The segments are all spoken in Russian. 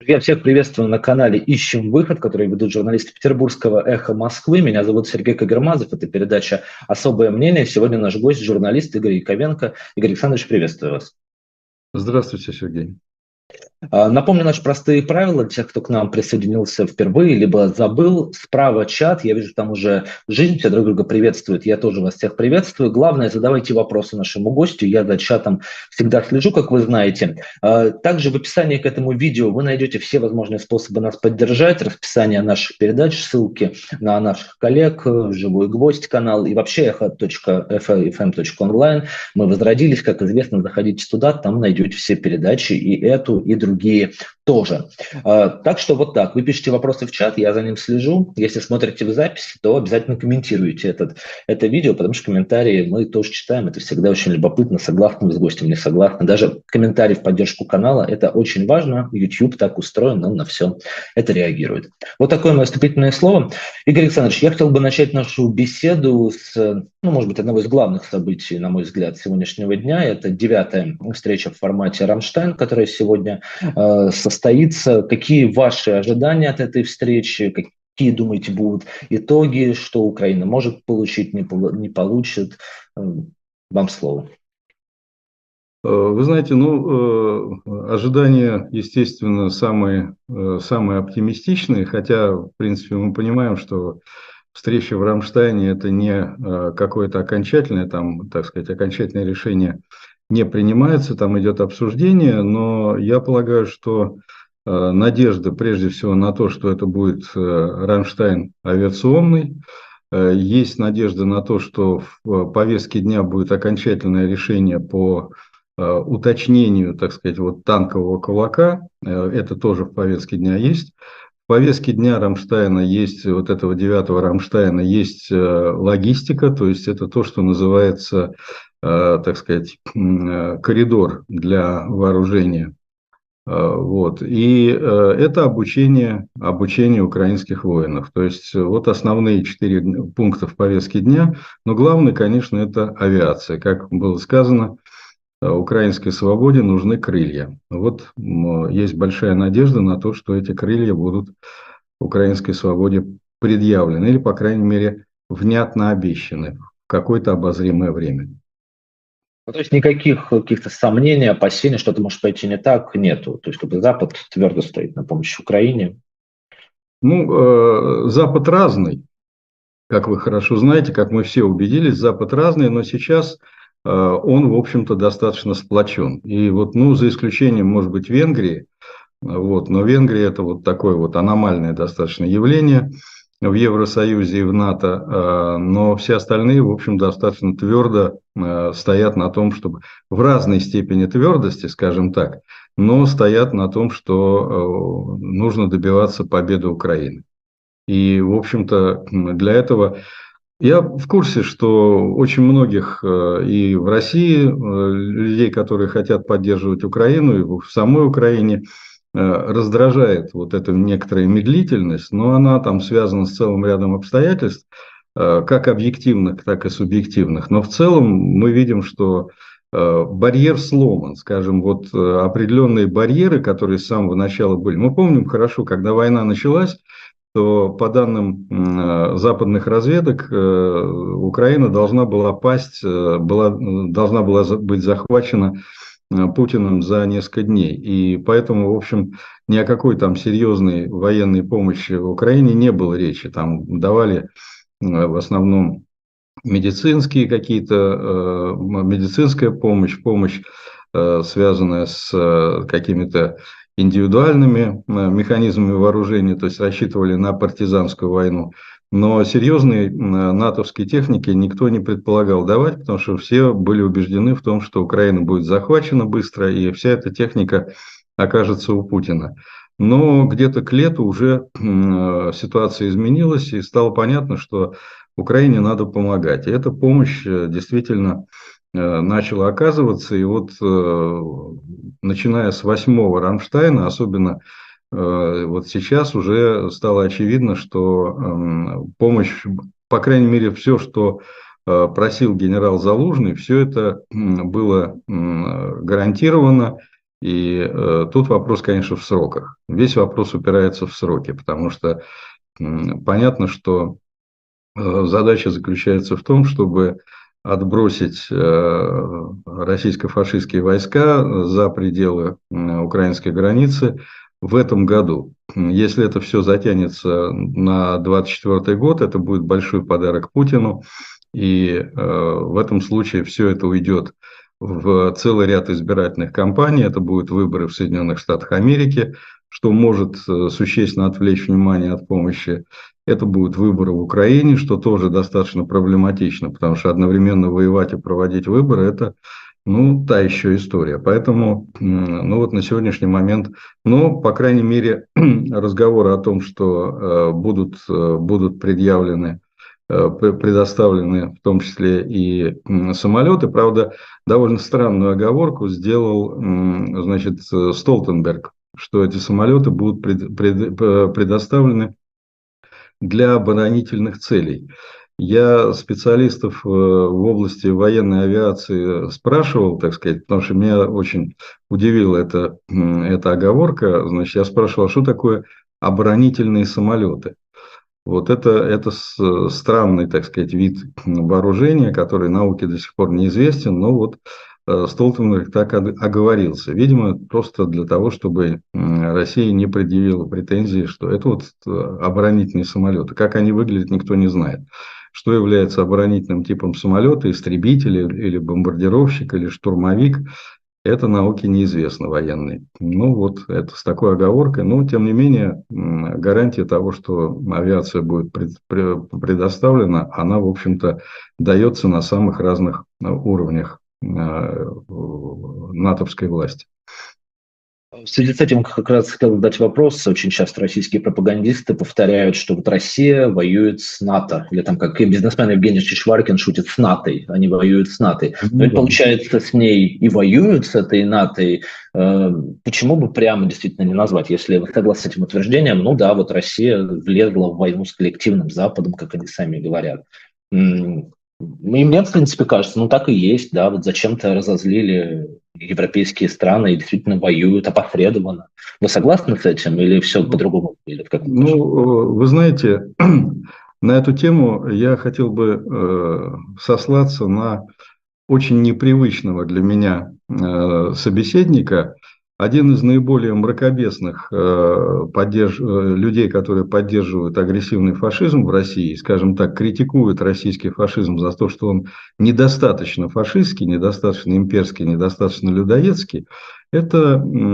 Я всех приветствую на канале «Ищем выход», который ведут журналисты Петербургского «Эхо Москвы». Меня зовут Сергей Кагермазов. Это передача «Особое мнение». Сегодня наш гость – журналист Игорь Яковенко. Игорь Александрович, приветствую вас. Здравствуйте, Сергей. Напомню наши простые правила для тех, кто к нам присоединился впервые, либо забыл. Справа чат, я вижу, там уже жизнь, все друг друга приветствуют, я тоже вас всех приветствую. Главное, задавайте вопросы нашему гостю, я за чатом всегда слежу, как вы знаете. Также в описании к этому видео вы найдете все возможные способы нас поддержать, расписание наших передач, ссылки на наших коллег, «Живой гвоздь» канал и вообще echo.fm.online. Мы возродились, как известно, заходите туда, там найдете все передачи, и эту, и другие тоже. Так что вот так. Вы пишите вопросы в чат, я за ним слежу. Если смотрите в записи, то обязательно комментируйте это видео, потому что комментарии мы тоже читаем. Это всегда очень любопытно, согласны вы с гостем, не согласны. Даже комментарий в поддержку канала, это очень важно. YouTube так устроен, он на все это реагирует. Вот такое мое вступительное слово. Игорь Александрович, я хотел бы начать нашу беседу с, может быть, одного из главных событий, на мой взгляд, сегодняшнего дня. Это 9-я встреча в формате «Рамштайн», которая сегодня состоится. Какие ваши ожидания от этой встречи? Какие, думаете, будут итоги? Что Украина может получить, не получит? Вам слово. Вы знаете, ожидания, естественно, самые оптимистичные, хотя, в принципе, мы понимаем, что встреча в Рамштайне – это не какое-то окончательное, там, так сказать, окончательное решение не принимается, там идет обсуждение, но я полагаю, что надежда прежде всего на то, что это будет Рамштайн авиационный. Есть надежда на то, что в повестке дня будет окончательное решение по уточнению, так сказать, вот танкового кулака. Это тоже в повестке дня есть. В повестке дня Рамштайна есть, вот этого 9-го Рамштайна, есть логистика, то есть это то, что называется, так сказать, коридор для вооружения. Вот. И это обучение украинских воинов. То есть вот основные 4 пункта в повестке дня. Но главное, конечно, это авиация. Как было сказано, украинской свободе нужны крылья. Вот есть большая надежда на то, что эти крылья будут украинской свободе предъявлены. Или, по крайней мере, внятно обещаны в какое-то обозримое время. То есть никаких каких-то сомнений, опасений, что-то может пойти не так, нету. То есть как бы Запад твердо стоит на помощь Украине. Запад разный, как вы хорошо знаете, как мы все убедились, Запад разный, но сейчас он, в общем-то, достаточно сплочен. И вот, за исключением, может быть, Венгрии, но Венгрия – это вот такое вот аномальное достаточно явление в Евросоюзе и в НАТО, но все остальные, в общем, достаточно твердо стоят на том, чтобы в разной степени твердости, скажем так, но стоят на том, что нужно добиваться победы Украины. И, в общем-то, для этого я в курсе, что очень многих и в России людей, которые хотят поддерживать Украину, и в самой Украине, раздражает вот эта некоторая медлительность, но она там связана с целым рядом обстоятельств, как объективных, так и субъективных. Но в целом мы видим, что барьер сломан, скажем, вот определенные барьеры, которые с самого начала были. Мы помним хорошо, когда война началась, то по данным западных разведок Украина должна была должна была быть захвачена Путиным за несколько дней. И поэтому, в общем, ни о какой там серьезной военной помощи в Украине не было речи. Там давали в основном медицинская помощь, связанная с какими-то индивидуальными механизмами вооружения, то есть рассчитывали на партизанскую войну. Но серьезной натовской техники никто не предполагал давать, потому что все были убеждены в том, что Украина будет захвачена быстро, и вся эта техника окажется у Путина. Но где-то к лету уже ситуация изменилась, и стало понятно, что Украине надо помогать. И эта помощь действительно начала оказываться. И вот начиная с 8-го Рамштайна, особенно вот сейчас уже стало очевидно, что помощь, по крайней мере, все, что просил генерал Залужный, все это было гарантировано. И тут вопрос, конечно, в сроках. Весь вопрос упирается в сроки, потому что понятно, что задача заключается в том, чтобы отбросить российско-фашистские войска за пределы украинской границы в этом году. Если это все затянется на 2024 год, это будет большой подарок Путину. И в этом случае все это уйдет в целый ряд избирательных кампаний. Это будут выборы в Соединенных Штатах Америки, что может существенно отвлечь внимание от помощи. Это будут выборы в Украине, что тоже достаточно проблематично, потому что одновременно воевать и проводить выборы – это, ну, та еще история. Поэтому, ну, вот на сегодняшний момент, ну, по крайней мере, разговоры о том, что будут предъявлены, предоставлены в том числе и самолеты. Правда, довольно странную оговорку сделал, значит, Столтенберг, что эти самолеты будут предоставлены для оборонительных целей. Я специалистов в области военной авиации спрашивал, так сказать, потому что меня очень удивила эта оговорка. Значит, я спрашивал, а что такое оборонительные самолеты? Вот это странный, так сказать, вид вооружения, который науке до сих пор неизвестен, но вот Столтенберг так оговорился. Видимо, просто для того, чтобы Россия не предъявила претензии, что это вот оборонительные самолеты. Как они выглядят, никто не знает. Что является оборонительным типом самолета, истребитель или бомбардировщик, или штурмовик, это науке неизвестно военной. Ну, вот это с такой оговоркой. Но, тем не менее, гарантия того, что авиация будет предоставлена, она, в общем-то, дается на самых разных уровнях натовской власти. В связи с этим как раз хотел задать вопрос. Очень часто российские пропагандисты повторяют, что вот Россия воюет с НАТО. Или там, как и бизнесмен Евгений Чичваркин шутит, с НАТО. Они воюют с НАТО. Но ведь получается, с ней и воюют, с этой НАТО. Почему бы прямо действительно не назвать? Если вы согласны с этим утверждением, ну да, вот Россия влезла в войну с коллективным Западом, как они сами говорят. И мне, в принципе, кажется, ну так и есть, да, вот зачем-то разозлили европейские страны и действительно воюют опосредованно. Вы согласны с этим или все по-другому выглядит? Ну, вы знаете, на эту тему я хотел бы сослаться на очень непривычного для меня собеседника. Один из наиболее мракобесных людей, которые поддерживают агрессивный фашизм в России, скажем так, критикуют российский фашизм за то, что он недостаточно фашистский, недостаточно имперский, недостаточно людоедский, это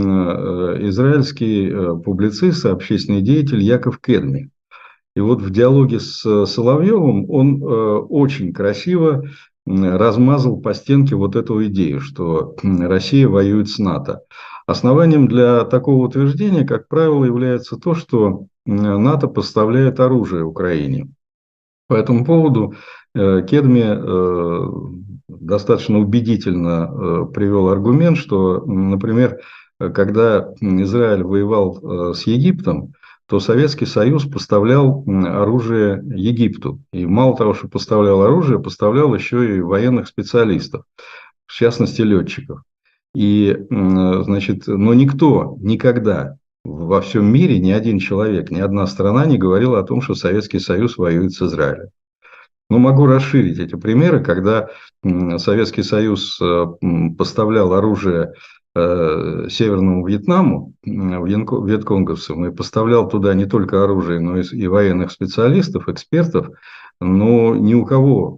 израильский публицист, общественный деятель Яков Кедми. И вот в диалоге с Соловьевым он очень красиво размазал по стенке вот эту идею, что Россия воюет с НАТО. Основанием для такого утверждения, как правило, является то, что НАТО поставляет оружие Украине. По этому поводу Кедми достаточно убедительно привел аргумент, что, например, когда Израиль воевал с Египтом, то Советский Союз поставлял оружие Египту. И мало того, что поставлял оружие, поставлял еще и военных специалистов, в частности летчиков. И, значит, но никто никогда во всем мире, ни один человек, ни одна страна не говорила о том, что Советский Союз воюет с Израилем. Но могу расширить эти примеры, когда Советский Союз поставлял оружие Северному Вьетнаму, вьетконговцам, и поставлял туда не только оружие, но и военных специалистов, экспертов, но никому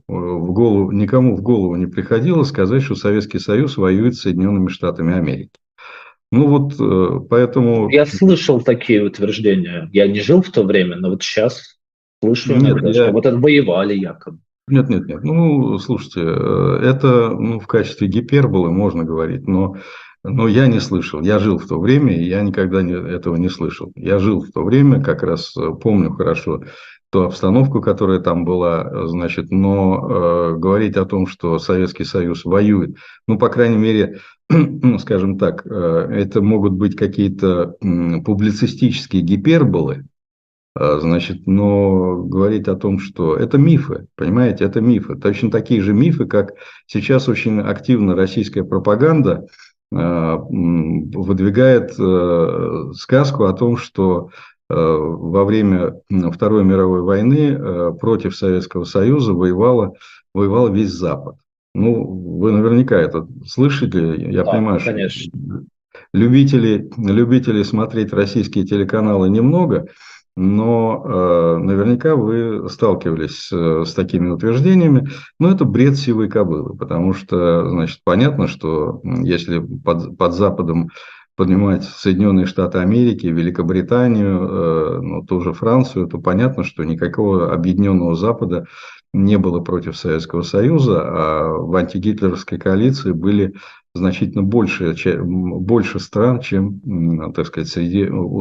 в голову не приходило сказать, что Советский Союз воюет с Соединенными Штатами Америки. Ну вот, поэтому... Я слышал такие утверждения. Я не жил в то время, но вот сейчас слышу иногда, что вот это воевали якобы. Нет. Ну, слушайте, это в качестве гиперболы можно говорить, но я не слышал. Я жил в то время, и я никогда этого не слышал. Я жил в то время, как раз помню хорошо ту обстановку, которая там была, значит, но говорить о том, что Советский Союз воюет, ну, по крайней мере, скажем так, это могут быть какие-то публицистические гиперболы, значит, но говорить о том, что это мифы, понимаете, это мифы. Точно такие же мифы, как сейчас очень активно российская пропаганда выдвигает сказку о том, что во время Второй мировой войны против Советского Союза воевал весь Запад. Ну, вы наверняка это слышали. Я Да, понимаю, что конечно. любителей смотреть российские телеканалы немного, но наверняка вы сталкивались с такими утверждениями. Но это бред сивой кобылы, потому что, значит, понятно, что если под Западом поднимать Соединенные Штаты Америки, Великобританию, ну, ту же Францию, то понятно, что никакого объединенного Запада не было против Советского Союза, а в антигитлеровской коалиции были значительно больше стран, чем, так сказать, у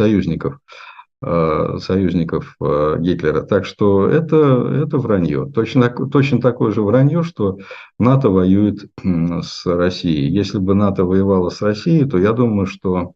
союзников Гитлера. Так что это вранье. Точно такое же вранье, что НАТО воюет с Россией. Если бы НАТО воевало с Россией, то я думаю, что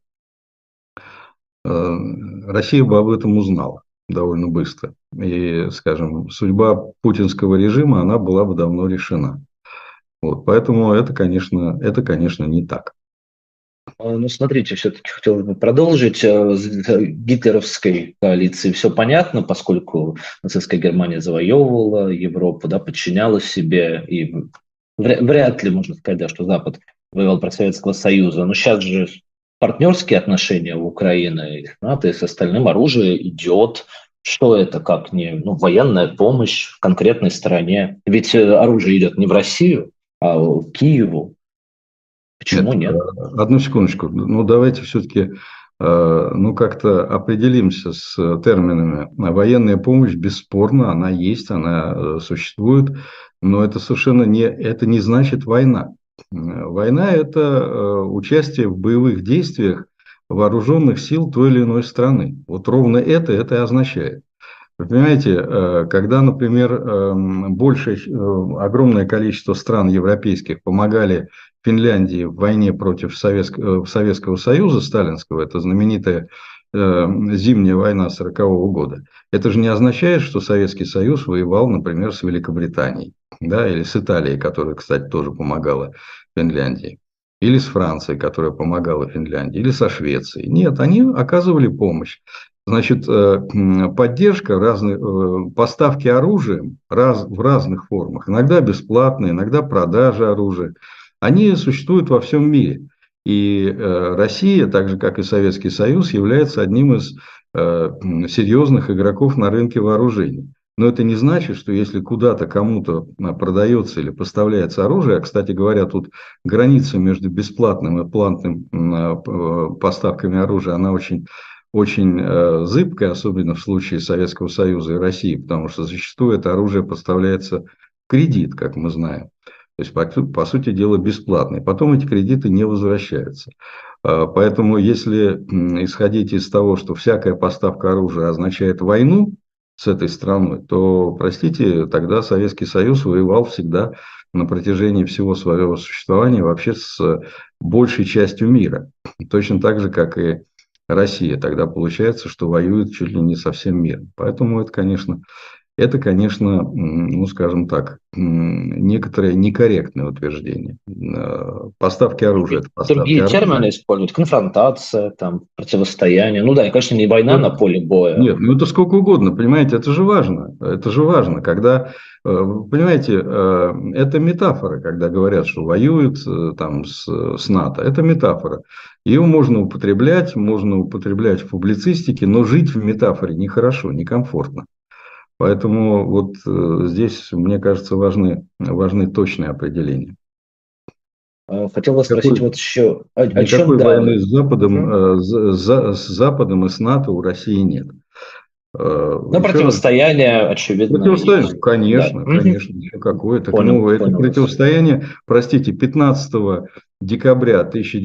Россия бы об этом узнала довольно быстро. И, скажем, судьба путинского режима, она была бы давно решена. Вот, поэтому это, конечно, не так. Ну, смотрите, все-таки хотел бы продолжить. С гитлеровской коалицией все понятно, поскольку нацистская Германия завоевывала Европу, да, подчиняла себе, и вряд ли можно сказать, да, что Запад воевал против Советского Союза. Но сейчас же партнерские отношения в Украине и с НАТО, и с остальным оружие идет. Что это, как не военная помощь в конкретной стране? Ведь оружие идет не в Россию, а в Киеву. Почему Нет, нет? одну секундочку. Ну, давайте все-таки как-то определимся с терминами. Военная помощь, бесспорно, она есть, она существует, но это не значит война. Война – это участие в боевых действиях вооруженных сил той или иной страны. Вот ровно это и означает. Вы понимаете, когда, например, огромное количество стран европейских помогали Финляндии в войне против Советского Союза сталинского, это знаменитая зимняя война 1940 года, это же не означает, что Советский Союз воевал, например, с Великобританией, да, или с Италией, которая, кстати, тоже помогала Финляндии, или с Францией, которая помогала Финляндии, или со Швецией. Нет, они оказывали помощь. Значит, поддержка, поставки оружия в разных формах, иногда бесплатные, иногда продажа оружия, они существуют во всем мире. И Россия, так же как и Советский Союз, является одним из серьезных игроков на рынке вооружений. Но это не значит, что если куда-то кому-то продается или поставляется оружие, а, кстати говоря, тут граница между бесплатным и платным поставками оружия, она очень зыбкая, особенно в случае Советского Союза и России, потому что зачастую это оружие поставляется в кредит, как мы знаем. То есть, по сути дела, бесплатно. И потом эти кредиты не возвращаются. Поэтому, если исходить из того, что всякая поставка оружия означает войну с этой страной, то, простите, тогда Советский Союз воевал всегда на протяжении всего своего существования вообще с большей частью мира. Точно так же, как и Россия. Тогда получается, что воюет чуть ли не со всем миром. Поэтому это, конечно, ну, скажем так, некоторое некорректное утверждение. Поставки оружия – это поставки Другие термины оружия. используют: конфронтация, там, противостояние. Ну да, и, конечно, не война на поле боя. Нет, ну это сколько угодно, понимаете, это же важно. Это же важно, когда, понимаете, это метафора, когда говорят, что воюют там с НАТО. Это метафора. Ее можно употреблять в публицистике, но жить в метафоре нехорошо, некомфортно. Поэтому вот здесь, мне кажется, важны точные определения. Хотел вас спросить вот еще о чем, Никакой да. войны с Западом, Мгм. с Западом и с НАТО у России нет. Но Еще раз. противостояние, очевидно, есть. Противостояние, Да. конечно, Мгм. конечно, еще какое. Так, Понял, ну, это понял вас. противостояние, простите, 15 декабря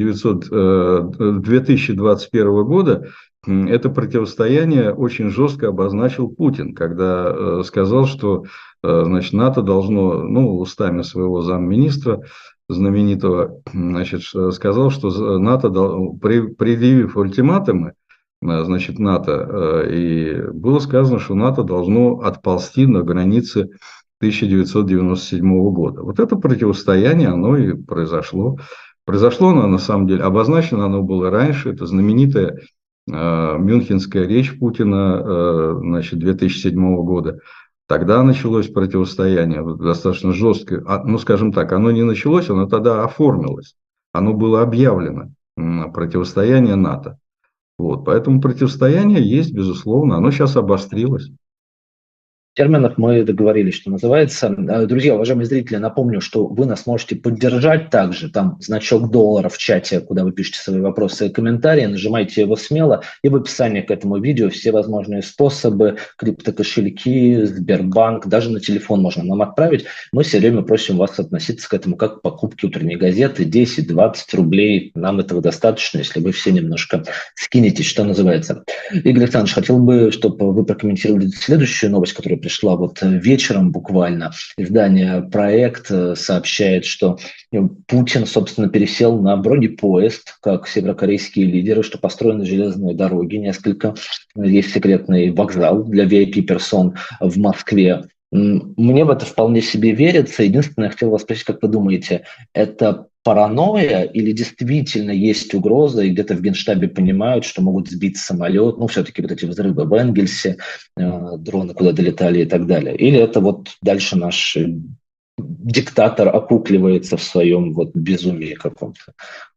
2021 года это противостояние очень жестко обозначил Путин, когда сказал, что значит, НАТО должно, ну, устами своего замминистра знаменитого, значит, сказал, что НАТО, предъявив ультиматумы, значит, НАТО, и было сказано, что НАТО должно отползти на границы 1997 года. Вот это противостояние, оно и произошло. Произошло оно, на самом деле, обозначено оно было раньше, это знаменитая мюнхенская речь Путина, значит, 2007 года. Тогда началось противостояние достаточно жесткое. Ну, скажем так, оно не началось, оно тогда оформилось. Оно было объявлено, противостояние НАТО. Вот, поэтому противостояние есть, безусловно, оно сейчас обострилось. Терминах мы договорились, что называется. Друзья, уважаемые зрители, напомню, что вы нас можете поддержать также. Там значок доллара в чате, куда вы пишете свои вопросы и комментарии. Нажимайте его смело. И в описании к этому видео все возможные способы, криптокошельки, Сбербанк, даже на телефон можно нам отправить. Мы все время просим вас относиться к этому как к покупке утренней газеты. 10-20 рублей. Нам этого достаточно, если вы все немножко скинетесь, что называется. Игорь Александрович, хотел бы, чтобы вы прокомментировали следующую новость, которая пришла вот вечером буквально. Издание «Проект» сообщает, что Путин, собственно, пересел на бронепоезд, как северокорейские лидеры, что построены железные дороги, несколько. Есть секретный вокзал для VIP-персон в Москве. Мне в это вполне себе верится. Единственное, я хотел вас спросить, как вы думаете, это паранойя или действительно есть угроза, и где-то в Генштабе понимают, что могут сбить самолет, ну, все-таки вот эти взрывы в Энгельсе, дроны куда долетали и так далее. Или это вот дальше наш диктатор окукливается в своем вот безумии каком-то?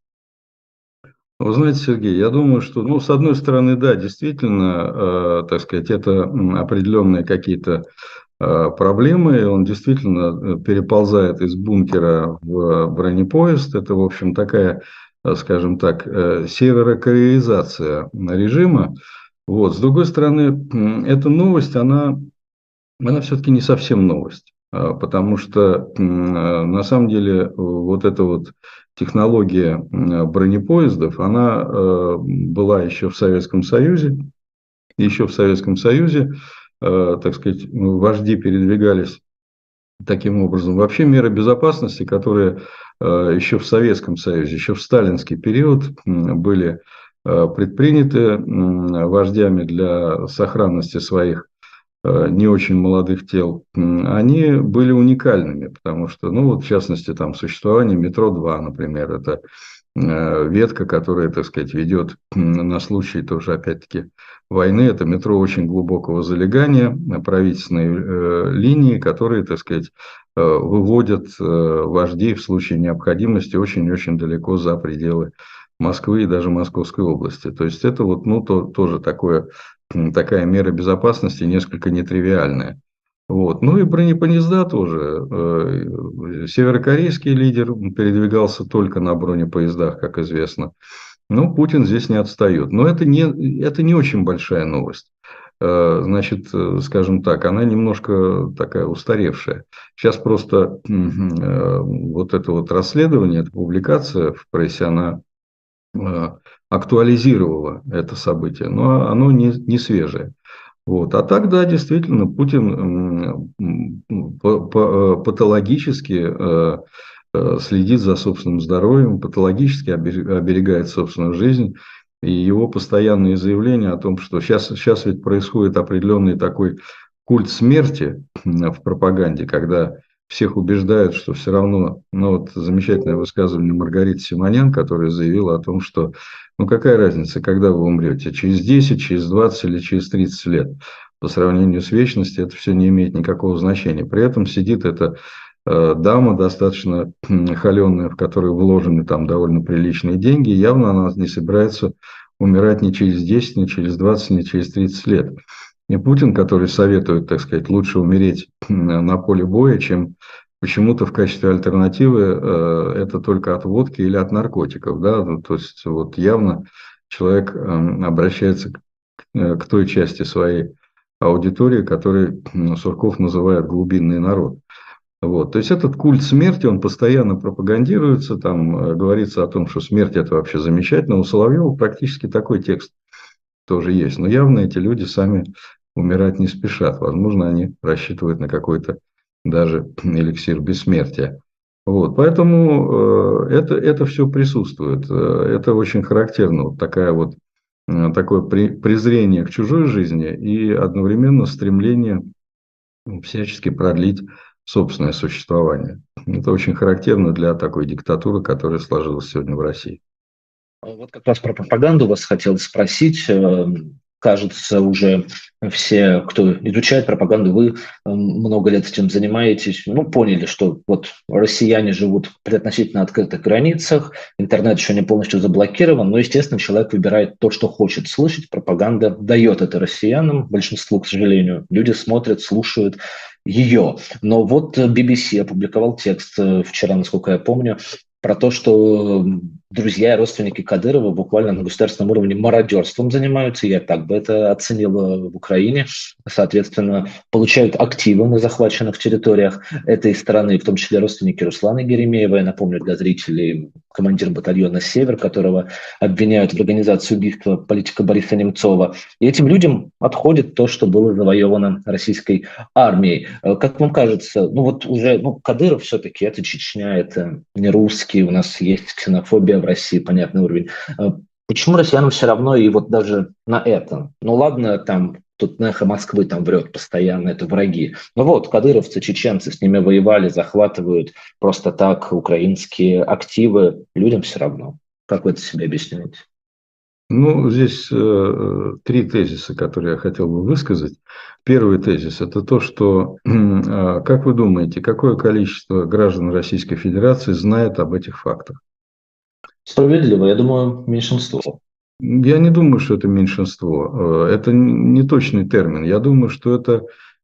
Вы знаете, Сергей, я думаю, что, ну, с одной стороны, да, действительно, так сказать, это определенные какие-то проблемы, и он действительно переползает из бункера в бронепоезд. Это, в общем, такая, скажем так, северокореизация режима. Вот. С другой стороны, эта новость, она все-таки не совсем новость, потому что на самом деле вот эта вот технология бронепоездов, она была еще в Советском Союзе. Еще в Советском Союзе, так сказать, вожди передвигались таким образом. Вообще меры безопасности, которые еще в Советском Союзе, еще в сталинский период были предприняты вождями для сохранности своих не очень молодых тел, они были уникальными, потому что, ну, вот в частности, там существование метро-2, например, это ветка, которая, так сказать, ведет на случай тоже, опять-таки, войны. Это метро очень глубокого залегания, правительственные линии, которые, так сказать, выводят вождей в случае необходимости очень-очень далеко за пределы Москвы и даже Московской области. То есть это вот, ну, тоже такая мера безопасности несколько нетривиальная. Вот. Ну и бронепоезда тоже. Северокорейский лидер передвигался только на бронепоездах, как известно. Но Путин здесь не отстает. Но это не очень большая новость. Значит, скажем так, она немножко такая устаревшая. Сейчас просто вот это вот расследование, эта публикация в прессе, она актуализировала это событие, но оно не свежее. Вот. А так, да, действительно, Путин патологически следит за собственным здоровьем, патологически оберегает собственную жизнь. И его постоянные заявления о том, что сейчас ведь происходит определенный такой культ смерти в пропаганде, когда всех убеждают, что все равно, ну вот замечательное высказывание Маргариты Симонян, которая заявила о том, что ну какая разница, когда вы умрете, через 10, через 20 или через 30 лет. По сравнению с вечностью это все не имеет никакого значения. При этом сидит эта дама достаточно холеная, в которую вложены там довольно приличные деньги, и явно она не собирается умирать ни через 10, ни через 20, ни через 30 лет. И Путин, который советует, так сказать, лучше умереть на поле боя, чем почему-то в качестве альтернативы это только от водки или от наркотиков. Да? Ну, то есть вот явно человек обращается к той части своей аудитории, которую Сурков называет глубинный народ. Вот. То есть этот культ смерти, он постоянно пропагандируется, там говорится о том, что смерть это вообще замечательно. У Соловьева практически такой текст тоже есть. Но явно эти люди сами умирать не спешат. Возможно, они рассчитывают на какой-то даже эликсир бессмертия. Вот. Поэтому это все присутствует. Это очень характерно. Вот такое презрение к чужой жизни и одновременно стремление всячески продлить собственное существование. Это очень характерно для такой диктатуры, которая сложилась сегодня в России. Вот как раз про пропаганду вас хотел спросить. Кажется, уже все, кто изучает пропаганду, вы много лет этим занимаетесь, ну, поняли, что вот россияне живут при относительно открытых границах, интернет еще не полностью заблокирован, но, естественно, человек выбирает то, что хочет слышать. Пропаганда дает это россиянам, большинству, к сожалению. Люди смотрят, слушают ее. Но вот BBC опубликовал текст вчера, насколько я помню, про то, что друзья и родственники Кадырова буквально на государственном уровне мародерством занимаются, я так бы это оценил в Украине, соответственно, получают активы на захваченных территориях этой страны, в том числе родственники Руслана Геремеева, я напомню для зрителей, командир батальона «Север», которого обвиняют в организации убийства политика Бориса Немцова. И этим людям отходит то, что было завоевано российской армией. Как вам кажется, ну вот уже Кадыров все-таки это Чечня, это не русские, у нас есть ксенофобия в России, понятный уровень. Почему россиянам все равно и вот даже на это? Ну ладно, там тут эхо Москвы там врет постоянно, это враги. Ну вот, кадыровцы, чеченцы, с ними воевали, захватывают просто так украинские активы. Людям все равно. Как вы это себе объясняете? Ну, здесь три тезиса, которые я хотел бы высказать. Первый тезис – это то, что, как вы думаете, какое количество граждан Российской Федерации знает об этих фактах? Справедливо, я думаю, меньшинство. Я не думаю, что это меньшинство. Это не точный термин. Я думаю, что это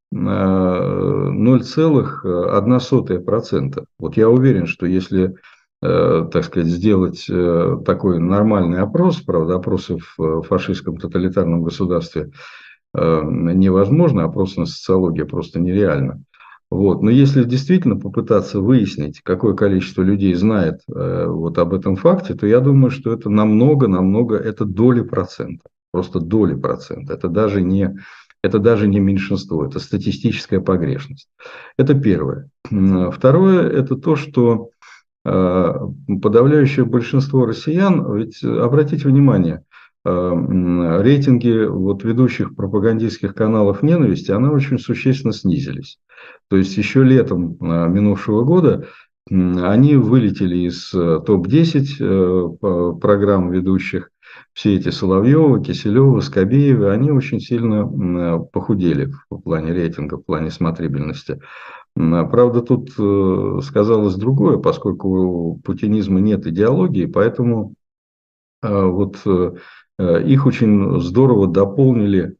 0,01%. Вот я уверен, что если, так сказать, сделать такой нормальный опрос, правда, опросы в фашистском тоталитарном государстве невозможно, опрос на социологию просто нереально. Вот. Но если действительно попытаться выяснить, какое количество людей знает вот об этом факте, то я думаю, что это намного, это доли процента. Просто доли процента. Это даже не меньшинство, это статистическая погрешность. Это первое. Второе, это то, что подавляющее большинство россиян, ведь обратите внимание, рейтинги вот ведущих пропагандистских каналов ненависти, они очень существенно снизились. То есть еще летом минувшего года они вылетели из топ-10 программ ведущих. Все эти Соловьевы, Киселевы, Скобеевы, они очень сильно похудели в плане рейтинга, в плане смотрибельности. Правда, тут сказалось другое, поскольку у путинизма нет идеологии, поэтому вот их очень здорово дополнили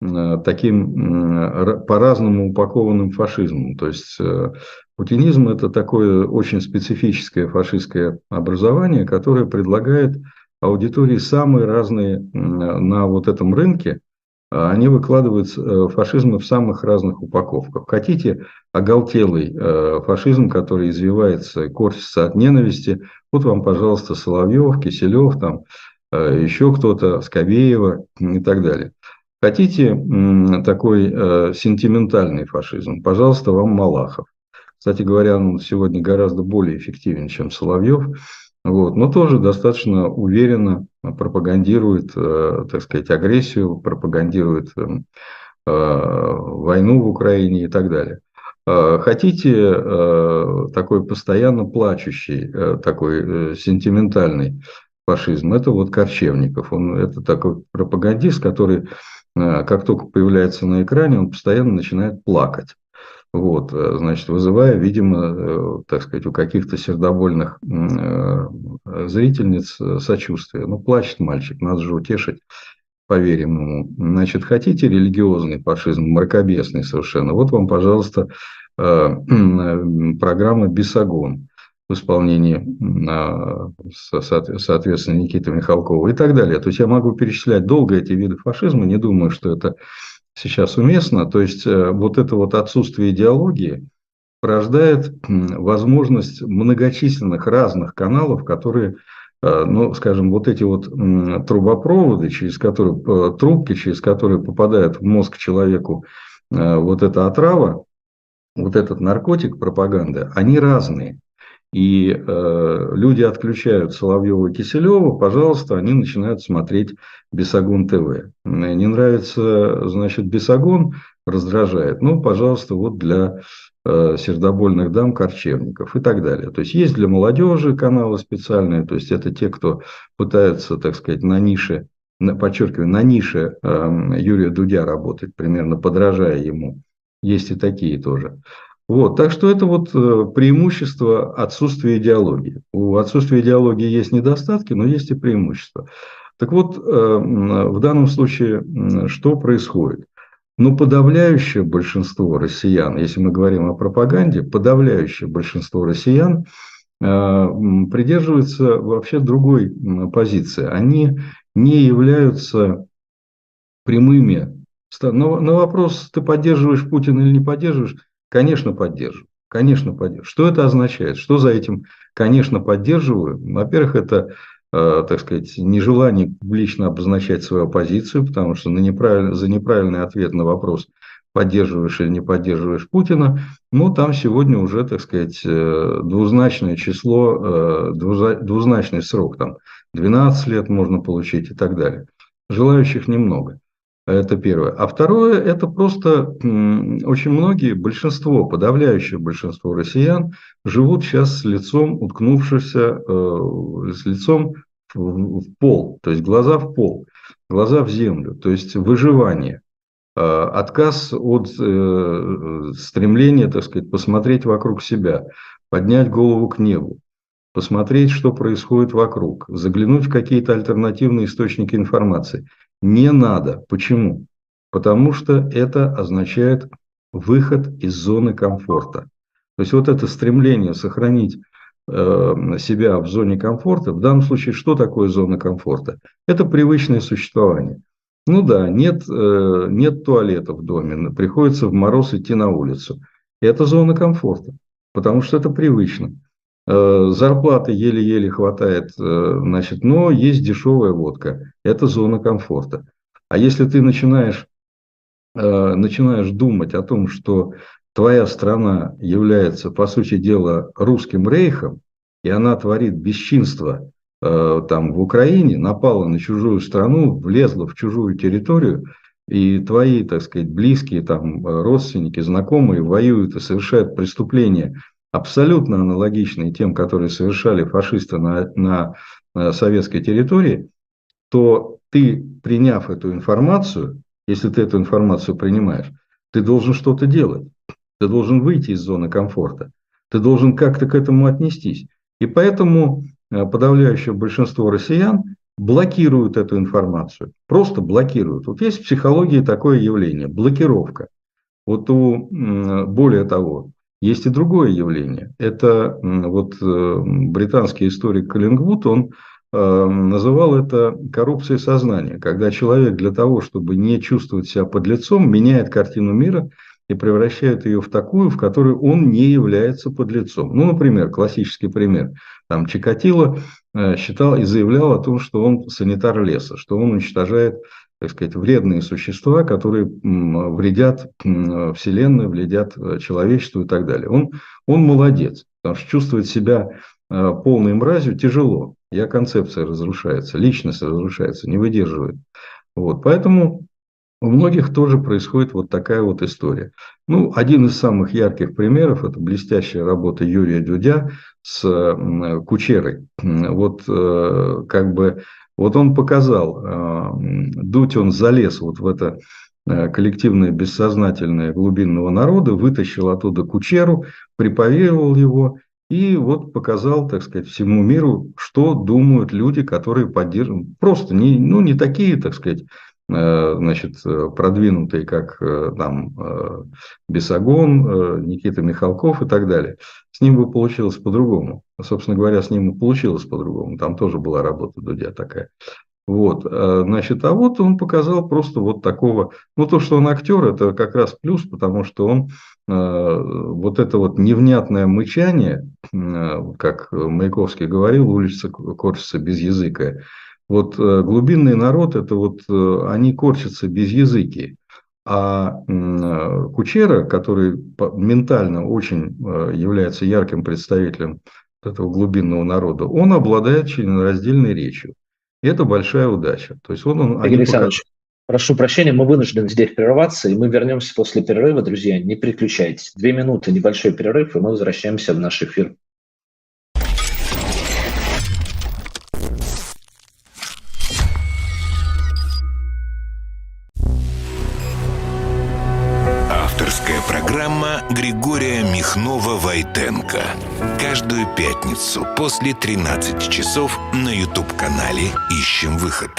таким по-разному упакованным фашизмом. То есть путинизм – это такое очень специфическое фашистское образование, которое предлагает аудитории самые разные на вот этом рынке. Они выкладывают фашизмы в самых разных упаковках. Хотите оголтелый фашизм, который извивается и корчится от ненависти, вот вам, пожалуйста, Соловьев, Киселев, там, еще кто-то, Скобеева и так далее. Хотите такой сентиментальный фашизм, пожалуйста, вам Малахов. Кстати говоря, он сегодня гораздо более эффективен, чем Соловьев, вот, но тоже достаточно уверенно пропагандирует, так сказать, агрессию, пропагандирует войну в Украине и так далее. Хотите такой постоянно плачущий, такой сентиментальный фашизм, это вот Корчевников. Это такой пропагандист, который, как только появляется на экране, он постоянно начинает плакать. Вот, значит, вызывая, видимо, так сказать, у каких-то сердобольных зрительниц сочувствие. Ну, плачет мальчик, надо же утешить, поверим ему. Значит, хотите религиозный фашизм, мракобесный совершенно, вот вам, пожалуйста, программа «Бесогон» в исполнении, соответственно, Никиты Михалкова и так далее. То есть я могу перечислять долго эти виды фашизма, не думаю, что это сейчас уместно. То есть вот это вот отсутствие идеологии порождает возможность многочисленных разных каналов, которые, ну, скажем, вот эти вот трубопроводы, трубки, через которые попадает в мозг человеку вот эта отрава, вот этот наркотик пропаганды, они разные. И люди отключают Соловьева и Киселева, пожалуйста, они начинают смотреть Бесогон ТВ. Не нравится, значит, Бесогон, раздражает. Ну, пожалуйста, вот для сердобольных дам корчевников и так далее. То есть есть для молодежи каналы специальные, то есть это те, кто пытаются, так сказать, на нише, подчеркиваю, на нише Юрия Дудя работать, примерно подражая ему. Есть и такие тоже. Вот, так что это вот преимущество отсутствия идеологии. У отсутствия идеологии есть недостатки, но есть и преимущества. Так вот, в данном случае что происходит? Но подавляющее большинство россиян, если мы говорим о пропаганде, подавляющее большинство россиян придерживаются вообще другой позиции. Они не являются прямыми. На вопрос, ты поддерживаешь Путина или не поддерживаешь, конечно, поддерживаю. Конечно, поддерживаю. Что это означает? Что за этим, конечно, поддерживаю? Во-первых, это, так сказать, нежелание публично обозначать свою позицию, потому что за неправильный ответ на вопрос, поддерживаешь или не поддерживаешь Путина, ну, там сегодня уже, так сказать, двузначное число, двузначный срок, там 12 лет можно получить и так далее. Желающих немного. Это первое. А второе, это просто очень многие, большинство, подавляющее большинство россиян живут сейчас с лицом уткнувшимся, с лицом в пол, то есть глаза в пол, глаза в землю, то есть выживание, отказ от стремления, так сказать, посмотреть вокруг себя, поднять голову к небу, посмотреть, что происходит вокруг, заглянуть в какие-то альтернативные источники информации. Не надо. Почему? Потому что это означает выход из зоны комфорта. То есть вот это стремление сохранить себя в зоне комфорта, в данном случае что такое зона комфорта? Это привычное существование. Ну да, нет туалета в доме, приходится в мороз идти на улицу. Это зона комфорта, потому что это привычно. Зарплаты еле-еле хватает, значит, но есть дешевая водка. Это зона комфорта. А если ты начинаешь думать о том, что твоя страна является, по сути дела, русским рейхом, и она творит бесчинство там в Украине, напала на чужую страну, влезла в чужую территорию, и твои, так сказать, близкие, там, родственники, знакомые воюют и совершают преступления, абсолютно аналогичные тем, которые совершали фашисты на советской территории, то ты, приняв эту информацию, если ты эту информацию принимаешь, ты должен что-то делать. Ты должен выйти из зоны комфорта. Ты должен как-то к этому отнестись. И поэтому подавляющее большинство россиян блокируют эту информацию. Просто блокируют. Вот есть в психологии такое явление – блокировка. Более того, есть и другое явление. Это британский историк Коллингвуд, он называл это коррупцией сознания, когда человек для того, чтобы не чувствовать себя подлецом, меняет картину мира и превращает ее в такую, в которой он не является подлецом. Ну, например, классический пример. Там Чикатило считал и заявлял о том, что он санитар леса, что он уничтожает, так сказать, вредные существа, которые вредят Вселенной, вредят человечеству и так далее. Он молодец, потому что чувствовать себя полной мразью тяжело. Концепция разрушается, личность разрушается, не выдерживает. Вот, поэтому у многих тоже происходит вот такая вот история. Ну, один из самых ярких примеров – это блестящая работа Юрия Дудя с Кучерой. Вот он показал, Дудь, он залез вот в это коллективное бессознательное глубинного народа, вытащил оттуда Кучеру, препарировал его и вот показал, так сказать, всему миру, что думают люди, которые поддерживают. Просто не такие, так сказать, продвинутые, как там Бесогон, Никита Михалков и так далее. С ним бы получилось по-другому. Собственно говоря, с ним и получилось по-другому. Там тоже была работа Дудя такая. Вот, а вот он показал просто вот такого, то, что он актер, это как раз плюс, потому что он вот это вот невнятное мычание, как Маяковский говорил, улица корчится без языка. Вот глубинный народ, это вот они корчатся без языки. А Кучера, который ментально очень является ярким представителем этого глубинного народа, он обладает членораздельной речью. И это большая удача. То есть Игорь Александрович, Прошу прощения, мы вынуждены здесь прерваться, и мы вернемся после перерыва, друзья, не переключайтесь. 2 минуты, небольшой перерыв, и мы возвращаемся в наш эфир. Авторская программа Григория Михнова-Войтенко. Каждую пятницу после 13 часов на YouTube-канале «Ищем выход».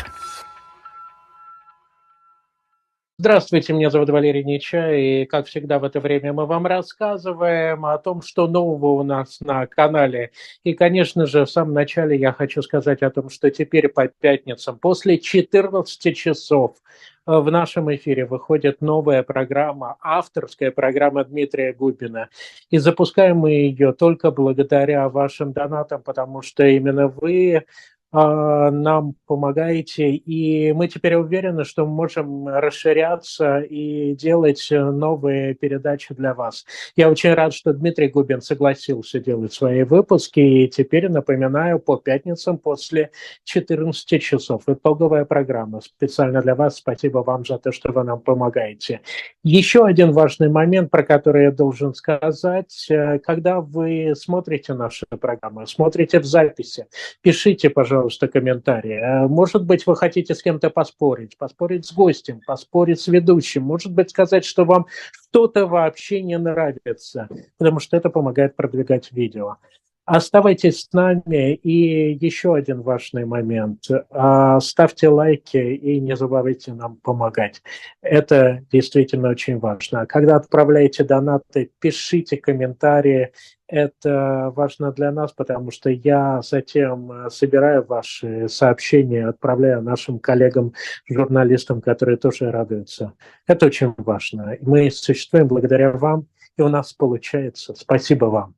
Здравствуйте, меня зовут Валерий Неча, и, как всегда, в это время мы вам рассказываем о том, что нового у нас на канале. И, конечно же, в самом начале я хочу сказать о том, что теперь по пятницам после 14 часов в нашем эфире выходит новая программа, авторская программа Дмитрия Губина. И запускаем мы ее только благодаря вашим донатам, потому что именно вы нам помогаете, и мы теперь уверены, что мы можем расширяться и делать новые передачи для вас. Я очень рад, что Дмитрий Губин согласился делать свои выпуски, и теперь, напоминаю, по пятницам после 14 часов. Итоговая программа специально для вас. Спасибо вам за то, что вы нам помогаете. Еще один важный момент, про который я должен сказать. Когда вы смотрите наши программы, смотрите в записи, пишите, пожалуйста, комментарии. Может быть, вы хотите с кем-то поспорить с гостем, поспорить с ведущим, может быть, сказать, что вам что-то вообще не нравится, потому что это помогает продвигать видео. Оставайтесь с нами. И еще один важный момент. Ставьте лайки и не забывайте нам помогать. Это действительно очень важно. Когда отправляете донаты, пишите комментарии. Это важно для нас, потому что я затем собираю ваши сообщения, отправляю нашим коллегам-журналистам, которые тоже радуются. Это очень важно. Мы существуем благодаря вам, и у нас получается. Спасибо вам.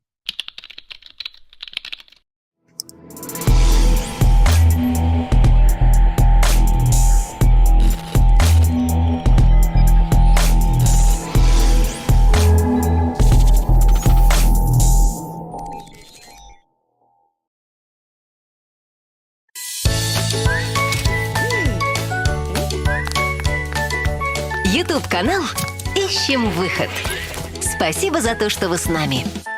YouTube-канал «Ищем выход». Спасибо за то, что вы с нами.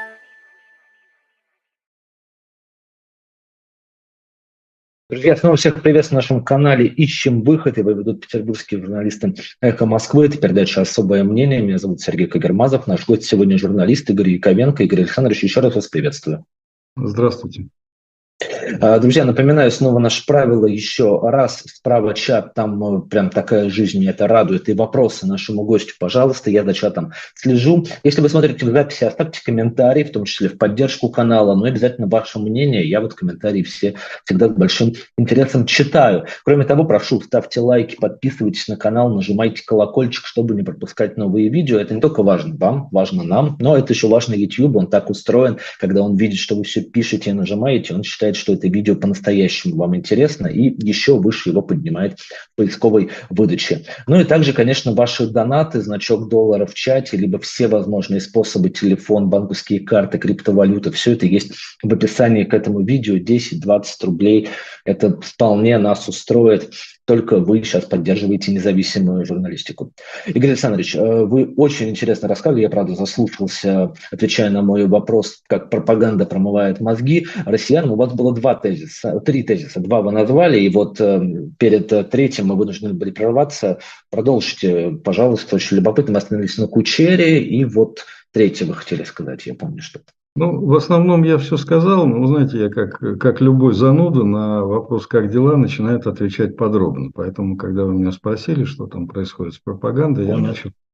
Друзья, снова всех приветствую на нашем канале «Ищем выход». Его ведут петербургские журналисты «Эхо Москвы». Это передача «Особое мнение». Меня зовут Сергей Кагермазов. Наш гость сегодня журналист Игорь Яковенко. Игорь Александрович, еще раз вас приветствую. Здравствуйте. Друзья, напоминаю снова наши правила еще раз. Справа чат, там прям такая жизнь, меня это радует. И вопросы нашему гостю, пожалуйста, я за чатом слежу. Если вы смотрите в записи, оставьте комментарии, в том числе в поддержку канала, но обязательно ваше мнение. Я вот комментарии все всегда с большим интересом читаю. Кроме того, прошу, ставьте лайки, подписывайтесь на канал, нажимайте колокольчик, чтобы не пропускать новые видео. Это не только важно вам, важно нам, но это еще важно YouTube. Он так устроен, когда он видит, что вы все пишете и нажимаете, он считает, что это видео по-настоящему вам интересно, и еще выше его поднимает в поисковой выдаче. Ну и также, конечно, ваши донаты, значок доллара в чате, либо все возможные способы, телефон, банковские карты, криптовалюта, все это есть в описании к этому видео. 10-20 рублей, это вполне нас устроит. Только вы сейчас поддерживаете независимую журналистику. Игорь Александрович, вы очень интересно рассказывали, я, правда, заслушался, отвечая на мой вопрос, как пропаганда промывает мозги россиянам. У вас было три тезиса, два вы назвали, и вот перед третьим мы вынуждены были прерваться. Продолжите, пожалуйста, очень любопытно. Мы остановились на Кучере, и вот третье вы хотели сказать, я помню что-то. Ну, в основном я все сказал, но, знаете, я как любой зануда на вопрос «как дела?» начинает отвечать подробно. Поэтому, когда вы меня спросили, что там происходит с пропагандой, я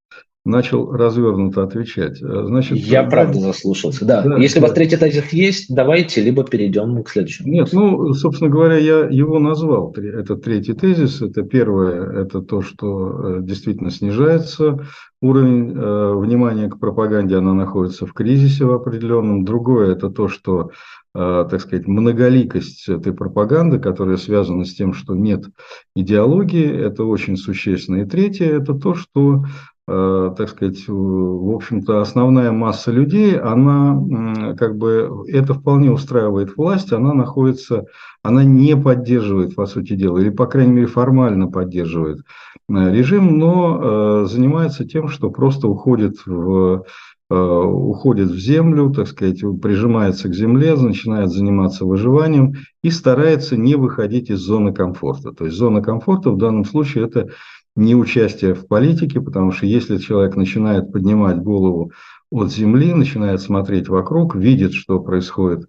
начал развернуто отвечать. Значит, я правда заслушался. Да. Если у вас третий тезис есть, давайте, либо перейдем к следующему. Нет, ну, собственно говоря, я его назвал. Это третий тезис. Это первое, это то, что действительно снижается уровень внимания к пропаганде, она находится в кризисе в определенном. Другое, это то, что, так сказать, многоликость этой пропаганды, которая связана с тем, что нет идеологии, это очень существенно. И третье, это то, что так сказать, в общем-то, основная масса людей, она как бы, это вполне устраивает власть, она находится, она не поддерживает, по сути дела, или, по крайней мере, формально поддерживает режим, но занимается тем, что просто уходит в землю, так сказать, прижимается к земле, начинает заниматься выживанием и старается не выходить из зоны комфорта. То есть зона комфорта в данном случае – это не участие в политике, потому что если человек начинает поднимать голову от земли, начинает смотреть вокруг, видит, что происходит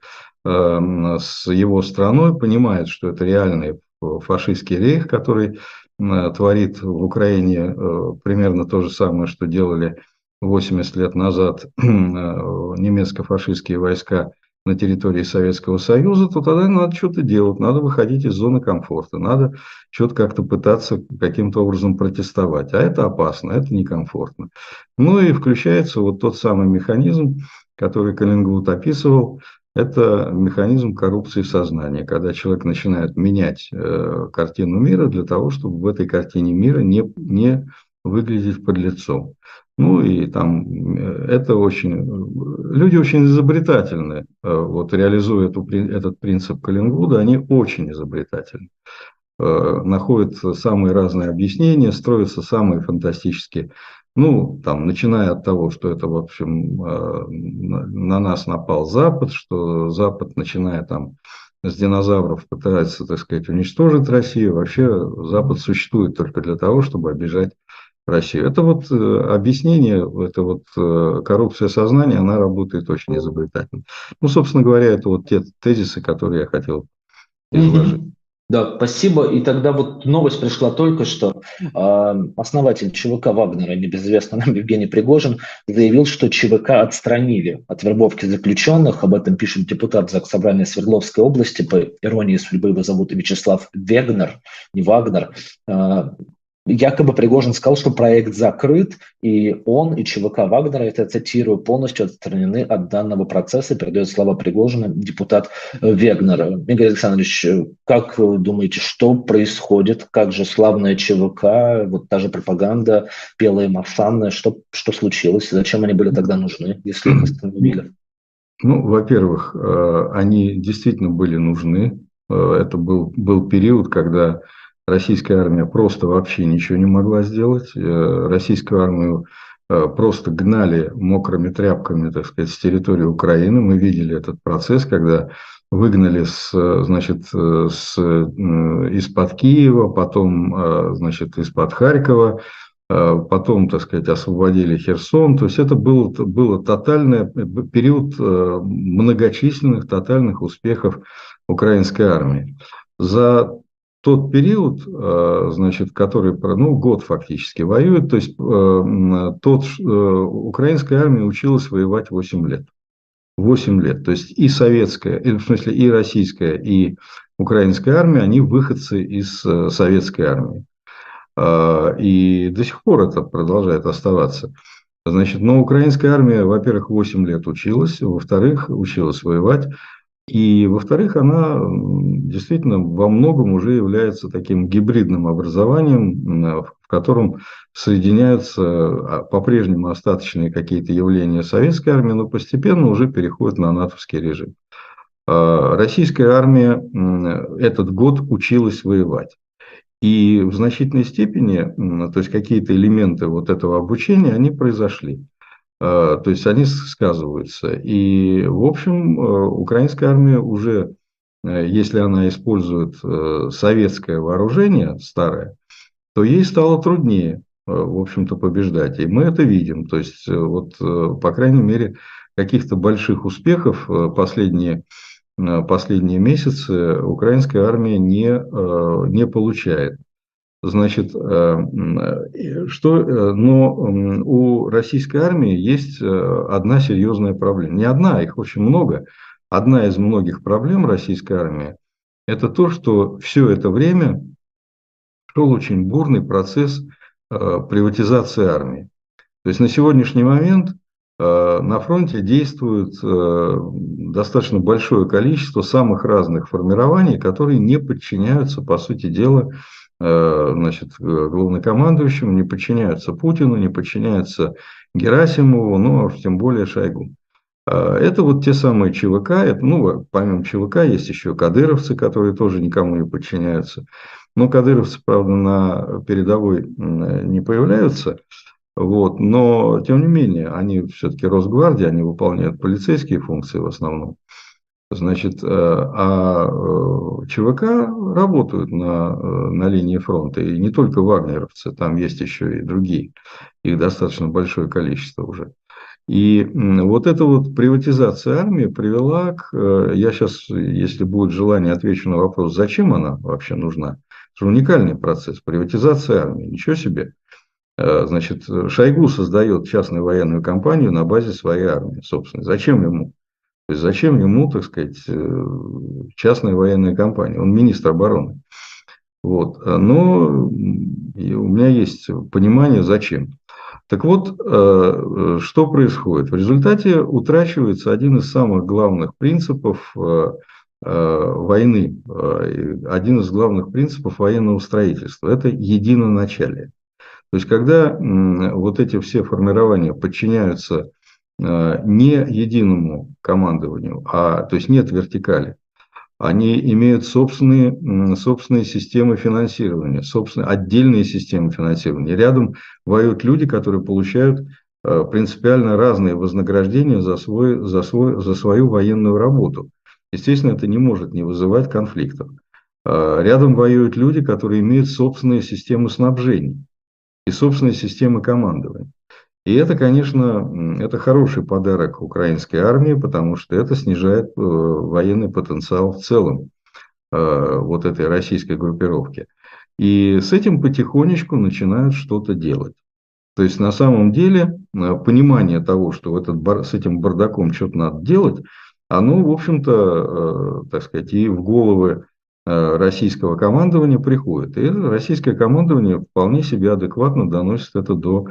с его страной, понимает, что это реальный фашистский рейх, который творит в Украине примерно то же самое, что делали 80 лет назад немецко-фашистские войска на территории Советского Союза, то тогда надо что-то делать, надо выходить из зоны комфорта, надо что-то как-то пытаться каким-то образом протестовать. А это опасно, это некомфортно. Ну и включается вот тот самый механизм, который Каллингвуд описывал, это механизм коррупции в сознании, когда человек начинает менять картину мира для того, чтобы в этой картине мира не выглядеть подлецом. Ну и там это люди очень изобретательны, вот реализуя этот принцип Каллингвуда, они очень изобретательны, находят самые разные объяснения, строятся самые фантастические, ну там, начиная от того, что это, в общем, на нас напал Запад, что Запад, начиная там с динозавров, пытается, так сказать, уничтожить Россию, вообще Запад существует только для того, чтобы обижать Россию. Это вот объяснение, это вот коррупция сознания, она работает очень изобретательно. Ну, собственно говоря, это вот те тезисы, которые я хотел изложить. Да, спасибо. И тогда вот новость пришла только что. Основатель ЧВК Вагнера, небезызвестный нам Евгений Пригожин, заявил, что ЧВК отстранили от вербовки заключенных. Об этом пишет депутат Заксобрания Свердловской области. По иронии судьбы его зовут Вячеслав Вегнер, не Вагнер. Якобы Пригожин сказал, что проект закрыт, и он, и ЧВК Вагнера, это цитирую, полностью отстранены от данного процесса, передает слова Пригожина депутат Вегнер. Игорь Александрович, как вы думаете, что происходит? Как же славная ЧВК, вот та же пропаганда, пела им Оксана, что случилось? Зачем они были тогда нужны, если их остановили? Ну, во-первых, они действительно были нужны. Это был период, когда российская армия просто вообще ничего не могла сделать. Российскую армию просто гнали мокрыми тряпками, так сказать, с территории Украины. Мы видели этот процесс, когда выгнали из-под Киева, потом, значит, из-под Харькова, потом, так сказать, освободили Херсон. То есть это было тотальный период многочисленных тотальных успехов украинской армии. За тот период, значит, который, год фактически воюет, то есть украинская армия училась воевать 8 лет. 8 лет. То есть и советская, в смысле и российская, и украинская армия, они выходцы из советской армии. И до сих пор это продолжает оставаться. Значит, но украинская армия, во-первых, 8 лет училась, во-вторых, училась воевать. И, во-вторых, она действительно во многом уже является таким гибридным образованием, в котором соединяются по-прежнему остаточные какие-то явления советской армии, но постепенно уже переходит на натовский режим. Российская армия этот год училась воевать. И в значительной степени, то есть какие-то элементы вот этого обучения, они произошли. То есть они сказываются. И, в общем, украинская армия уже, если она использует советское вооружение старое, то ей стало труднее, в общем-то, побеждать. И мы это видим. То есть, вот, по крайней мере, каких-то больших успехов последние месяцы украинская армия не получает. Значит, но у российской армии есть одна серьезная проблема. Не одна, их очень много. Одна из многих проблем российской армии – это то, что все это время шел очень бурный процесс приватизации армии. То есть на сегодняшний момент на фронте действует достаточно большое количество самых разных формирований, которые не подчиняются, по сути дела, значит, главнокомандующему, не подчиняются Путину, не подчиняются Герасимову, ну, а уж тем более Шойгу. Это вот те самые ЧВК, ну, помимо ЧВК есть еще кадыровцы, которые тоже никому не подчиняются. Но кадыровцы, правда, на передовой не появляются, вот, но, тем не менее, они все-таки Росгвардия, они выполняют полицейские функции в основном. Значит, ЧВК работают на линии фронта, и не только вагнеровцы, там есть еще и другие, их достаточно большое количество уже. И вот эта вот приватизация армии привела к... Я сейчас, если будет желание, отвечу на вопрос, зачем она вообще нужна. Это уникальный процесс. Приватизация армии. Ничего себе. Значит, Шойгу создает частную военную компанию на базе своей армии, собственно. Зачем ему? То есть, зачем ему, так сказать, частная военная компания? Он министр обороны. Вот. Но у меня есть понимание, зачем. Так вот, что происходит? В результате утрачивается один из самых главных принципов войны, один из главных принципов военного строительства – это единоначалие. То есть, когда вот эти все формирования подчиняются не единому командованию, то есть нет вертикали, они имеют собственные системы финансирования, собственные отдельные системы финансирования. Рядом воюют люди, которые получают принципиально разные вознаграждения за свою военную работу. Естественно, это не может не вызывать конфликтов. Рядом воюют люди, которые имеют собственные системы снабжения и собственные системы командования. И это, конечно, это хороший подарок украинской армии, потому что это снижает военный потенциал в целом вот этой российской группировки. И с этим потихонечку начинают что-то делать. То есть, на самом деле, понимание того, что с этим бардаком что-то надо делать, оно, в общем-то, так сказать, и в головы российского командования приходит. И российское командование вполне себе адекватно доносит это до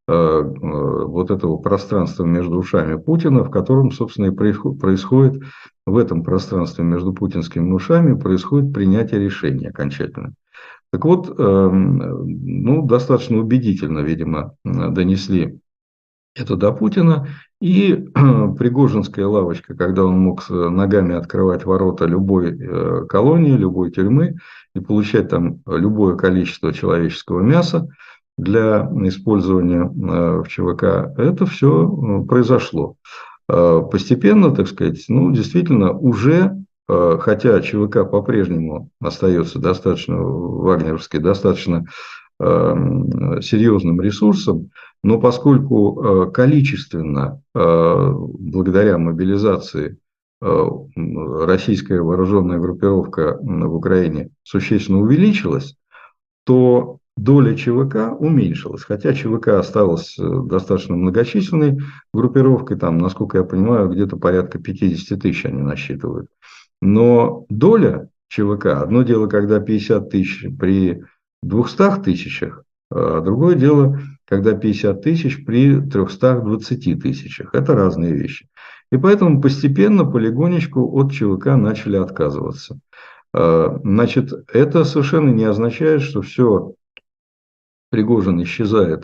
вот этого пространства между ушами Путина, в котором, собственно, и происходит, в этом пространстве между путинскими ушами происходит принятие решения окончательно. Так вот, ну, достаточно убедительно, видимо, донесли это до Путина, и Пригожинская лавочка, когда он мог ногами открывать ворота любой колонии, любой тюрьмы и получать там любое количество человеческого мяса для использования в ЧВК, это все произошло. Постепенно, так сказать, ну, действительно, уже, хотя ЧВК по-прежнему остается достаточно, вагнеровский, достаточно серьезным ресурсом, но поскольку количественно, благодаря мобилизации, российская вооруженная группировка в Украине существенно увеличилась, то доля ЧВК уменьшилась, хотя ЧВК осталась достаточно многочисленной группировкой, там, насколько я понимаю, где-то порядка 50 тысяч они насчитывают. Но доля ЧВК, одно дело, когда 50 тысяч при 200 тысячах, а другое дело, когда 50 тысяч при 320 тысячах. Это разные вещи. И поэтому постепенно, полигонечку от ЧВК начали отказываться. Значит, это совершенно не означает, что все, Пригожин исчезает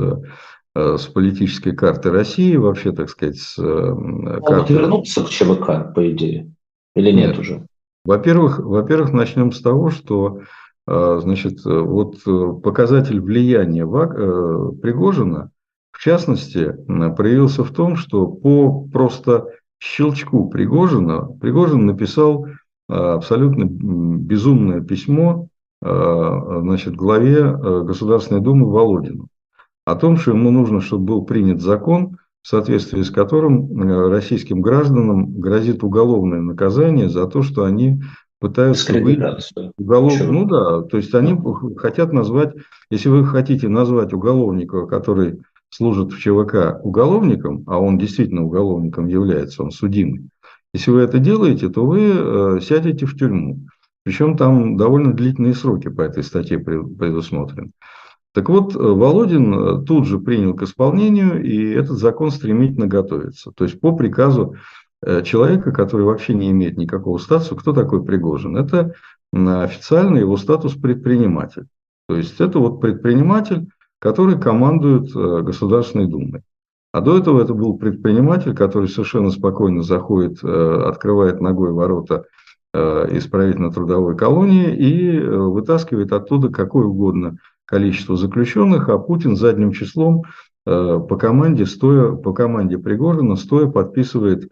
с политической карты России, вообще, так сказать, с карты... Он вернуться к ЧВК, по идее, или нет уже? Во-первых, начнем с того, что, значит, вот показатель влияния Пригожина, в частности, проявился в том, что по просто щелчку Пригожин написал абсолютно безумное письмо, значит, главе Государственной Думы Володину о том, что ему нужно, чтобы был принят закон, в соответствии с которым российским гражданам грозит уголовное наказание за то, что они пытаются выйти ну да, то есть они хотят назвать, если вы хотите назвать уголовника, который служит в ЧВК, уголовником, а он действительно уголовником является, он судимый, если вы это делаете, то вы сядете в тюрьму. Причем там довольно длительные сроки по этой статье предусмотрены. Так вот, Володин тут же принял к исполнению, и этот закон стремительно готовится. То есть по приказу человека, который вообще не имеет никакого статуса. Кто такой Пригожин? Это официально его статус предприниматель. То есть это вот предприниматель, который командует Государственной Думой. А до этого это был предприниматель, который совершенно спокойно заходит, открывает ногой ворота исправительно-трудовой колонии и вытаскивает оттуда какое угодно количество заключенных, а Путин задним числом по команде Пригожина стоя подписывает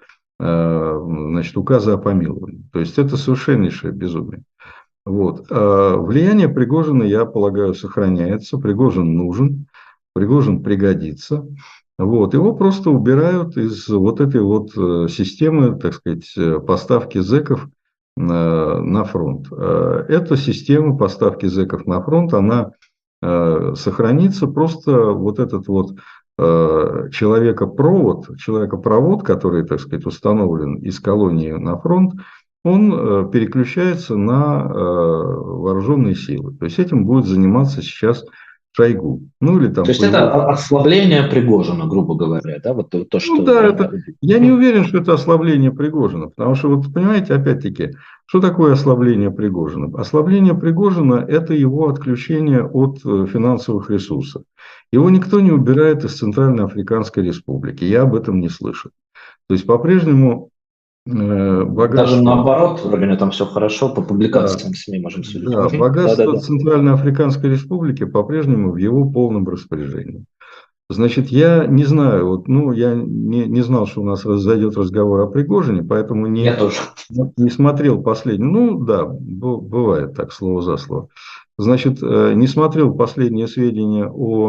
указы о помиловании. То есть это совершеннейшее безумие. Вот. Влияние Пригожина, я полагаю, сохраняется. Пригожин нужен, Пригожин пригодится. Вот. Его просто убирают из вот этой вот системы, так сказать, поставки зэков на фронт. Эта система поставки зэков на фронт, она сохранится. Просто вот этот вот человекопровод, который, так сказать, установлен из колонии на фронт, он переключается на вооруженные силы. То есть этим будет заниматься сейчас Шойгу. Ну, или там, то есть это ослабление Пригожина, грубо говоря, да? Вот то, что... Ну да, я не уверен, что это ослабление Пригожина, потому что, вот понимаете, опять-таки, что такое ослабление Пригожина? Ослабление Пригожина – это его отключение от финансовых ресурсов. Его никто не убирает из Центральноафриканской Республики, я об этом не слышал. То есть по-прежнему богатство... Даже наоборот, вроде у него там все хорошо, по публикациям СМИ можем судить. Да, богатство Центральноафриканской Республики по-прежнему в его полном распоряжении. Значит, я не знаю, вот, ну, я не знал, что у нас зайдет разговор о Пригожине, поэтому не смотрел последний. Ну, да, бывает так, слово за слово. Значит, не смотрел последние сведения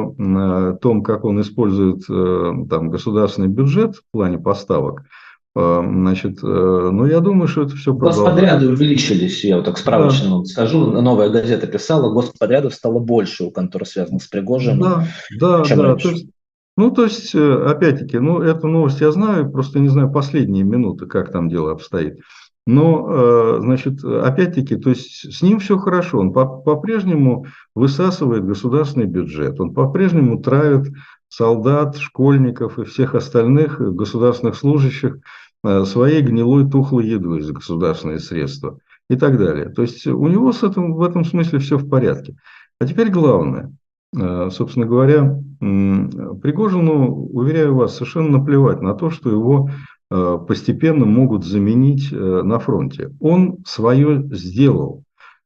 о том, как он использует там государственный бюджет в плане поставок. Значит, но я думаю, что это все продолжается. Господряды увеличились, я вот так справочно скажу, новая газета писала, господрядов стало больше у контор, связанных с Пригожиным, чем раньше. То есть, опять-таки, эту новость я знаю, просто не знаю последние минуты, как там дело обстоит. Но, значит, опять-таки, то есть с ним все хорошо, он по-прежнему высасывает государственный бюджет, он по-прежнему травит солдат, школьников и всех остальных государственных служащих своей гнилой тухлой едой за государственные средства и так далее. То есть у него в этом смысле все в порядке. А теперь главное. Собственно говоря, Пригожину, уверяю вас, совершенно наплевать на то, что его постепенно могут заменить на фронте. Он свое сделал.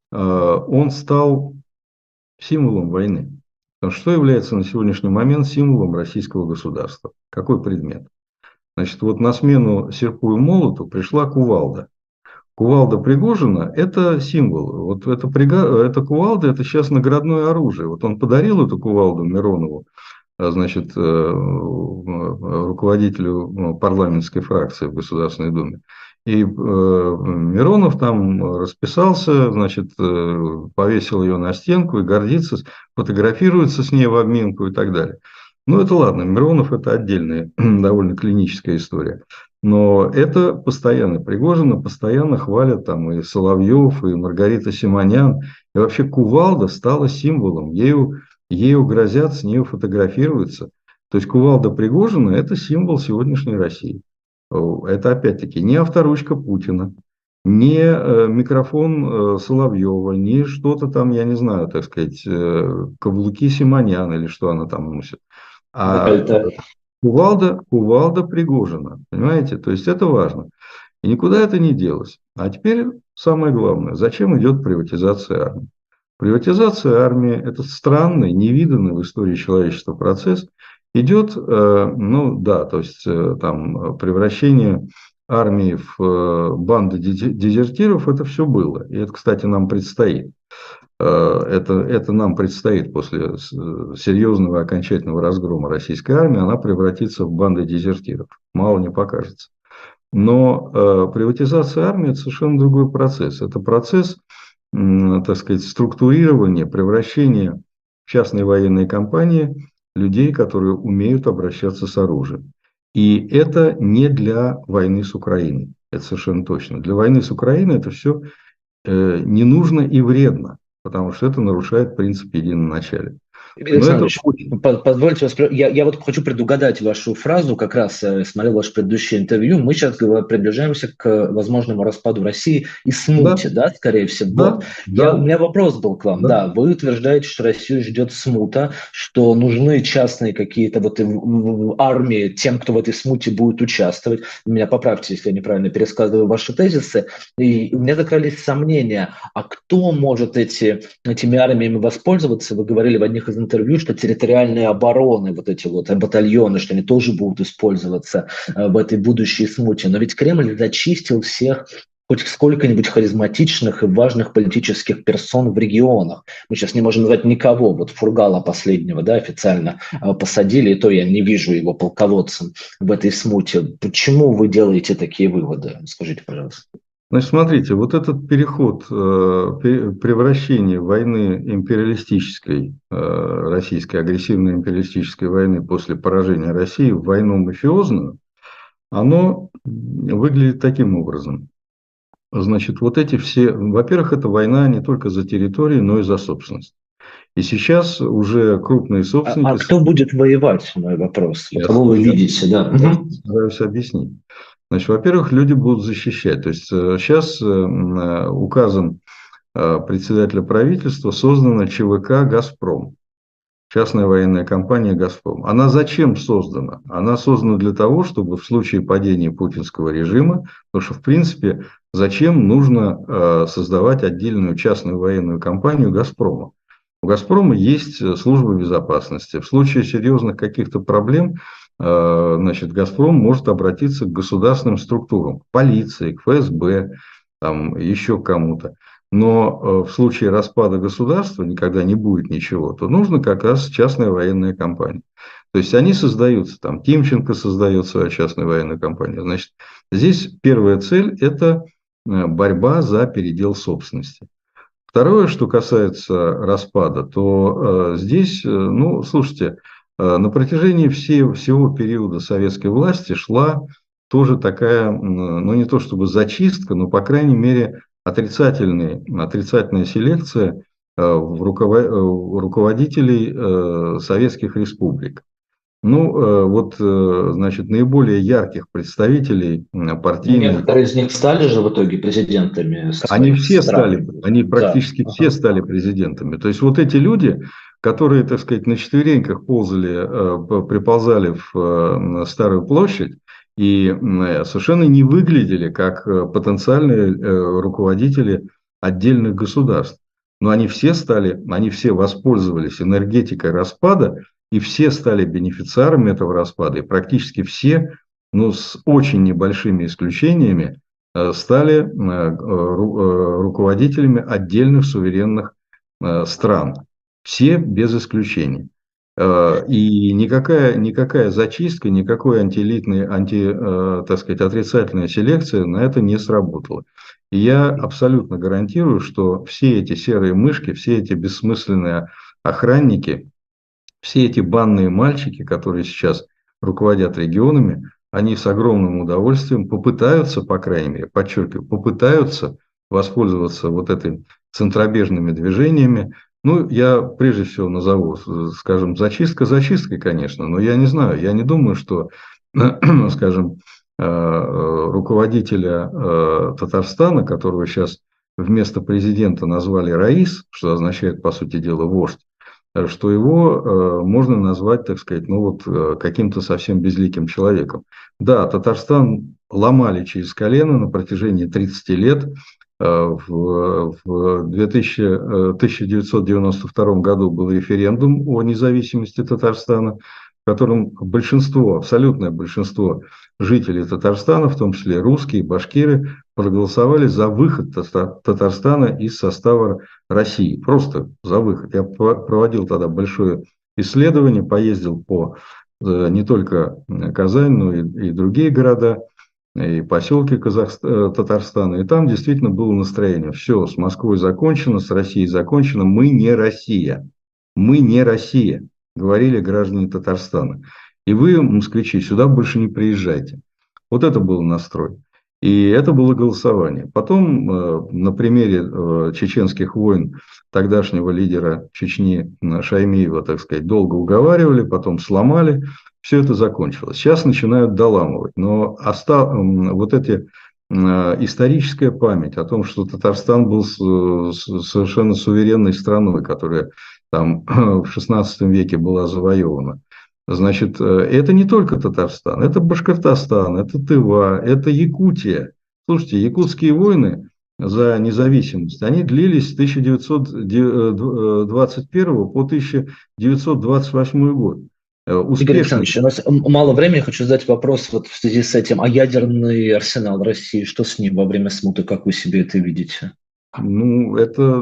Он стал символом войны. Что является на сегодняшний момент символом российского государства? Какой предмет? Значит, вот на смену серпу и молоту пришла кувалда. Кувалда Пригожина – это символ. Вот это кувалда – это сейчас наградное оружие. Вот он подарил эту кувалду Миронову, значит, руководителю парламентской фракции в Государственной Думе. И Миронов там расписался, значит, повесил ее на стенку и гордится, фотографируется с ней в обминку и так далее. Ну, это ладно, Миронов – это отдельная, довольно клиническая история. Но это постоянно. Пригожина постоянно хвалят там и Соловьев, и Маргарита Симонян. И вообще кувалда стала символом. Ею грозят, с нею фотографируются. То есть кувалда Пригожина – это символ сегодняшней России. Это опять-таки не авторучка Путина, не микрофон Соловьева, не что-то там, я не знаю, так сказать, каблуки Симонян или что она там носит. А кувалда Пригожина, понимаете? То есть это важно. И никуда это не делось. А теперь самое главное, зачем идет приватизация армии? Приватизация армии – это странный, невиданный в истории человечества процесс. Идет, то есть там превращение армии в банды дезертиров, это все было. И это, кстати, нам предстоит. Это нам предстоит после серьезного окончательного разгрома российской армии, она превратится в банды дезертиров. Мало не покажется. Но приватизация армии – это совершенно другой процесс. Это процесс, так сказать, структурирования, превращения в частные военные компании людей, которые умеют обращаться с оружием. И это не для войны с Украиной. Это совершенно точно. Для войны с Украиной это все не нужно и вредно, потому что это нарушает принцип единоначалия. Игорь Александрович, позвольте вас, я вот хочу предугадать вашу фразу, как раз смотрел ваше предыдущее интервью, мы сейчас приближаемся к возможному распаду России и смуте, да, скорее всего. Да, У меня вопрос был к вам, да, вы утверждаете, что Россию ждет смута, что нужны частные какие-то вот армии тем, кто в этой смуте будет участвовать. Меня поправьте, если я неправильно пересказываю ваши тезисы. И у меня закрались сомнения, а кто может этими армиями воспользоваться? Вы говорили в одних из интервью, что территориальные обороны, вот эти вот батальоны, что они тоже будут использоваться в этой будущей смуте. Но ведь Кремль зачистил всех хоть сколько-нибудь харизматичных и важных политических персон в регионах. Мы сейчас не можем назвать никого. Вот Фургала последнего, да, официально посадили, и то я не вижу его полководцем в этой смуте. Почему вы делаете такие выводы? Скажите, пожалуйста. Значит, смотрите, вот этот переход, превращение войны империалистической, российской агрессивной империалистической войны после поражения России в войну мафиозную, оно выглядит таким образом. Значит, вот эти все, во-первых, это война не только за территории, но и за собственность. И сейчас уже крупные собственники... А кто будет воевать, мой вопрос? Кого вы видите, да? Стараюсь объяснить. Значит, во-первых, люди будут защищать. То есть сейчас указом председателя правительства создана ЧВК «Газпром», частная военная компания «Газпром». Она зачем создана? Она создана для того, чтобы в случае падения путинского режима, потому что, в принципе, зачем нужно создавать отдельную частную военную компанию «Газпрома»? У «Газпрома» есть служба безопасности. В случае серьезных каких-то проблем, значит, «Газпром» может обратиться к государственным структурам, к полиции, к ФСБ, там, еще к кому-то. Но в случае распада государства, никогда не будет ничего, то нужно как раз частная военная компания. То есть они создаются, там Тимченко создает свою частную военную компанию. Значит, здесь первая цель – это борьба за передел собственности. Второе, что касается распада, то здесь, ну, слушайте, на протяжении всего периода советской власти шла тоже такая, ну, не то чтобы зачистка, но, по крайней мере, отрицательная селекция руководителей советских республик. Ну, вот, значит, наиболее ярких представителей партийных... Некоторые из них стали же в итоге президентами. Они все стали, они практически все стали президентами. То есть, вот эти люди, которые, так сказать, на четвереньках приползали в Старую площадь и совершенно не выглядели как потенциальные руководители отдельных государств. Но они все воспользовались энергетикой распада, и все стали бенефициарами этого распада. И практически все, ну, с очень небольшими исключениями, стали руководителями отдельных суверенных стран. Все без исключения. И никакая зачистка, никакой антиэлитной, так сказать, отрицательная селекция на это не сработала. И я абсолютно гарантирую, что все эти серые мышки, все эти бессмысленные охранники, все эти банные мальчики, которые сейчас руководят регионами, они с огромным удовольствием попытаются, по крайней мере, подчеркиваю, попытаются воспользоваться вот этими центробежными движениями. Ну, я прежде всего назову, скажем, зачистка зачисткой, конечно, но я не знаю, я не думаю, что, скажем, руководителя Татарстана, которого сейчас вместо президента назвали Раис, что означает, по сути дела, вождь, что его можно назвать, так сказать, ну вот каким-то совсем безликим человеком. Да, Татарстан ломали через колено на протяжении 30 лет. В 1992 году был референдум о независимости Татарстана, в котором большинство, абсолютное большинство жителей Татарстана, в том числе русские, башкиры, проголосовали за выход Татарстана из состава России. Просто за выход. Я проводил тогда большое исследование, поездил по не только Казань, но и другие города, и поселки Татарстана. И там действительно было настроение. Все, с Москвой закончено, с Россией закончено. Мы не Россия. Мы не Россия, говорили граждане Татарстана. И вы, москвичи, сюда больше не приезжайте. Вот это был настрой. И это было голосование. Потом на примере чеченских войн тогдашнего лидера Чечни Шаймиева, так сказать, долго уговаривали, потом сломали, все это закончилось. Сейчас начинают доламывать. Но вот эти историческая память о том, что Татарстан был совершенно суверенной страной, которая там в XVI веке была завоевана. Значит, это не только Татарстан, это Башкортостан, это Тыва, это Якутия. Слушайте, якутские войны за независимость, они длились с 1921 по 1928 год. Игорь Александрович, у нас мало времени, хочу задать вопрос вот в связи с этим. А ядерный арсенал России, что с ним во время смуты, как вы себе это видите? Ну, это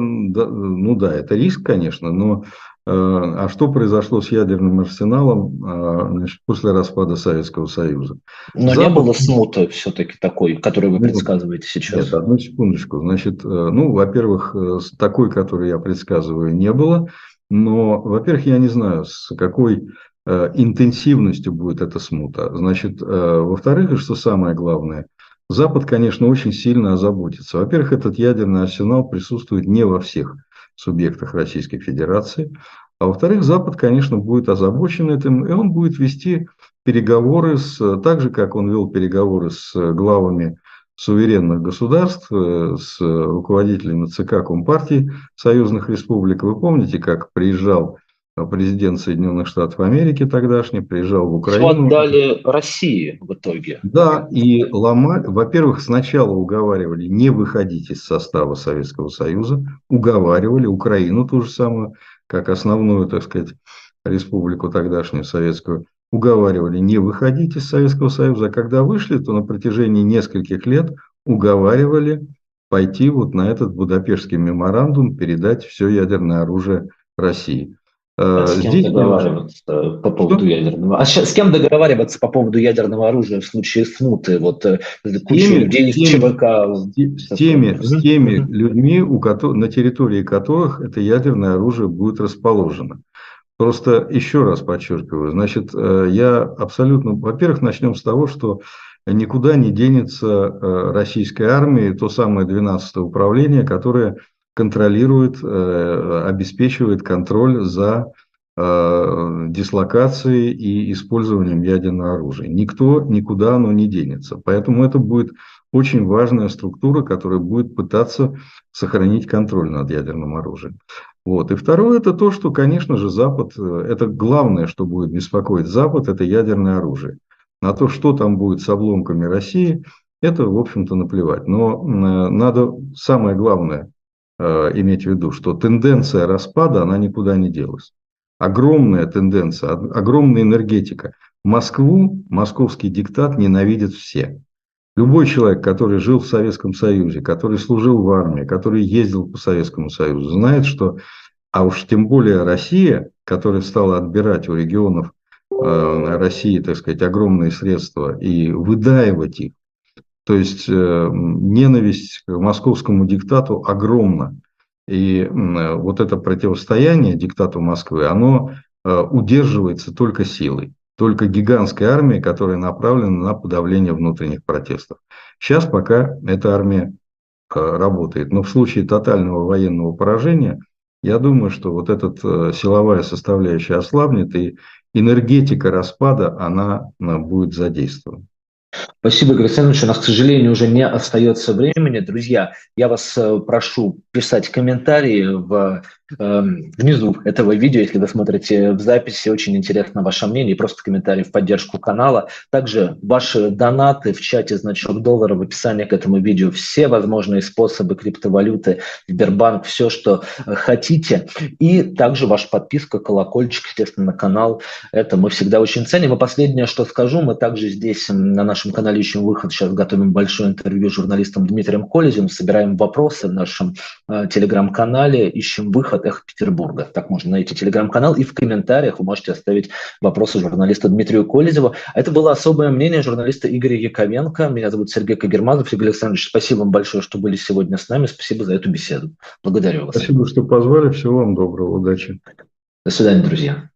риск, конечно, но а что произошло с ядерным арсеналом значит, после распада Советского Союза? Но не было смуты все-таки такой, которую вы предсказываете сейчас? Нет, одну секундочку. Значит, во-первых, такой, который я предсказываю, не было. Но, во-первых, я не знаю, с какой интенсивностью будет эта смута. Значит, во-вторых, и что самое главное, Запад, конечно, очень сильно озаботится. Во-первых, этот ядерный арсенал присутствует не во всех субъектах Российской Федерации. А во-вторых, Запад, конечно, будет озабочен этим, и он будет вести переговоры, так же, как он вел переговоры с главами суверенных государств, с руководителями ЦК Компартии союзных республик. Вы помните, как приезжал президент Соединенных Штатов Америки тогдашний, приезжал в Украину. Все отдали России в итоге. Да, и ломали. Во-первых, сначала уговаривали не выходить из состава Советского Союза, уговаривали Украину ту же самую, как основную, так сказать, республику тогдашнюю советскую, уговаривали не выходить из Советского Союза, а когда вышли, то на протяжении нескольких лет уговаривали пойти вот на этот Будапештский меморандум, передать все ядерное оружие России. С кем договариваться по поводу ядерного? А с кем договариваться по поводу ядерного оружия в случае смуты? Вот куча людей из ЧВК. С теми людьми, на территории которых это ядерное оружие будет расположено. Просто еще раз подчеркиваю, значит, я абсолютно... Во-первых, начнем с того, что никуда не денется российская армия, то самое 12-е управление, которое контролирует, обеспечивает контроль за дислокацией и использованием ядерного оружия. Никто никуда оно не денется. Поэтому это будет очень важная структура, которая будет пытаться сохранить контроль над ядерным оружием. Вот. И второе, это то, что, конечно же, Запад, это главное, что будет беспокоить Запад, это ядерное оружие. На то, что там будет с обломками России, это, в общем-то, наплевать. Но надо самое главное иметь в виду, что тенденция распада, она никуда не делась. Огромная тенденция, огромная энергетика. Москву, московский диктат ненавидят все. Любой человек, который жил в Советском Союзе, который служил в армии, который ездил по Советскому Союзу, знает, что, а уж тем более Россия, которая стала отбирать у регионов России, так сказать, огромные средства и выдаивать их, то есть ненависть к московскому диктату огромна. И вот это противостояние диктату Москвы, оно удерживается только силой. Только гигантской армией, которая направлена на подавление внутренних протестов. Сейчас пока эта армия работает. Но в случае тотального военного поражения, я думаю, что вот эта силовая составляющая ослабнет, и энергетика распада, она будет задействована. Спасибо, Игорь Александрович. У нас, к сожалению, уже не остается времени. Друзья, я вас прошу писать комментарии внизу этого видео, если вы смотрите в записи. Очень интересно ваше мнение и просто комментарии в поддержку канала. Также ваши донаты в чате, значок доллара в описании к этому видео. Все возможные способы криптовалюты, Сбербанк, все, что хотите. И также ваша подписка, колокольчик, естественно, на канал. Это мы всегда очень ценим. И последнее, что скажу, мы также здесь на нашем канале «Ищем выход» сейчас готовим большое интервью с журналистом Дмитрием Колезевым, собираем вопросы в нашем телеграм-канале «Ищем выход. Эхо Петербурга». Так можно найти телеграм-канал, и в комментариях вы можете оставить вопросы журналисту Дмитрию Колезеву. Это было особое мнение журналиста Игоря Яковенко. Меня зовут Сергей Кагермазов. Игорь Александрович, спасибо вам большое, что были сегодня с нами. Спасибо за эту беседу. Благодарю вас. Спасибо, что позвали. Всего вам доброго. Удачи. До свидания, друзья.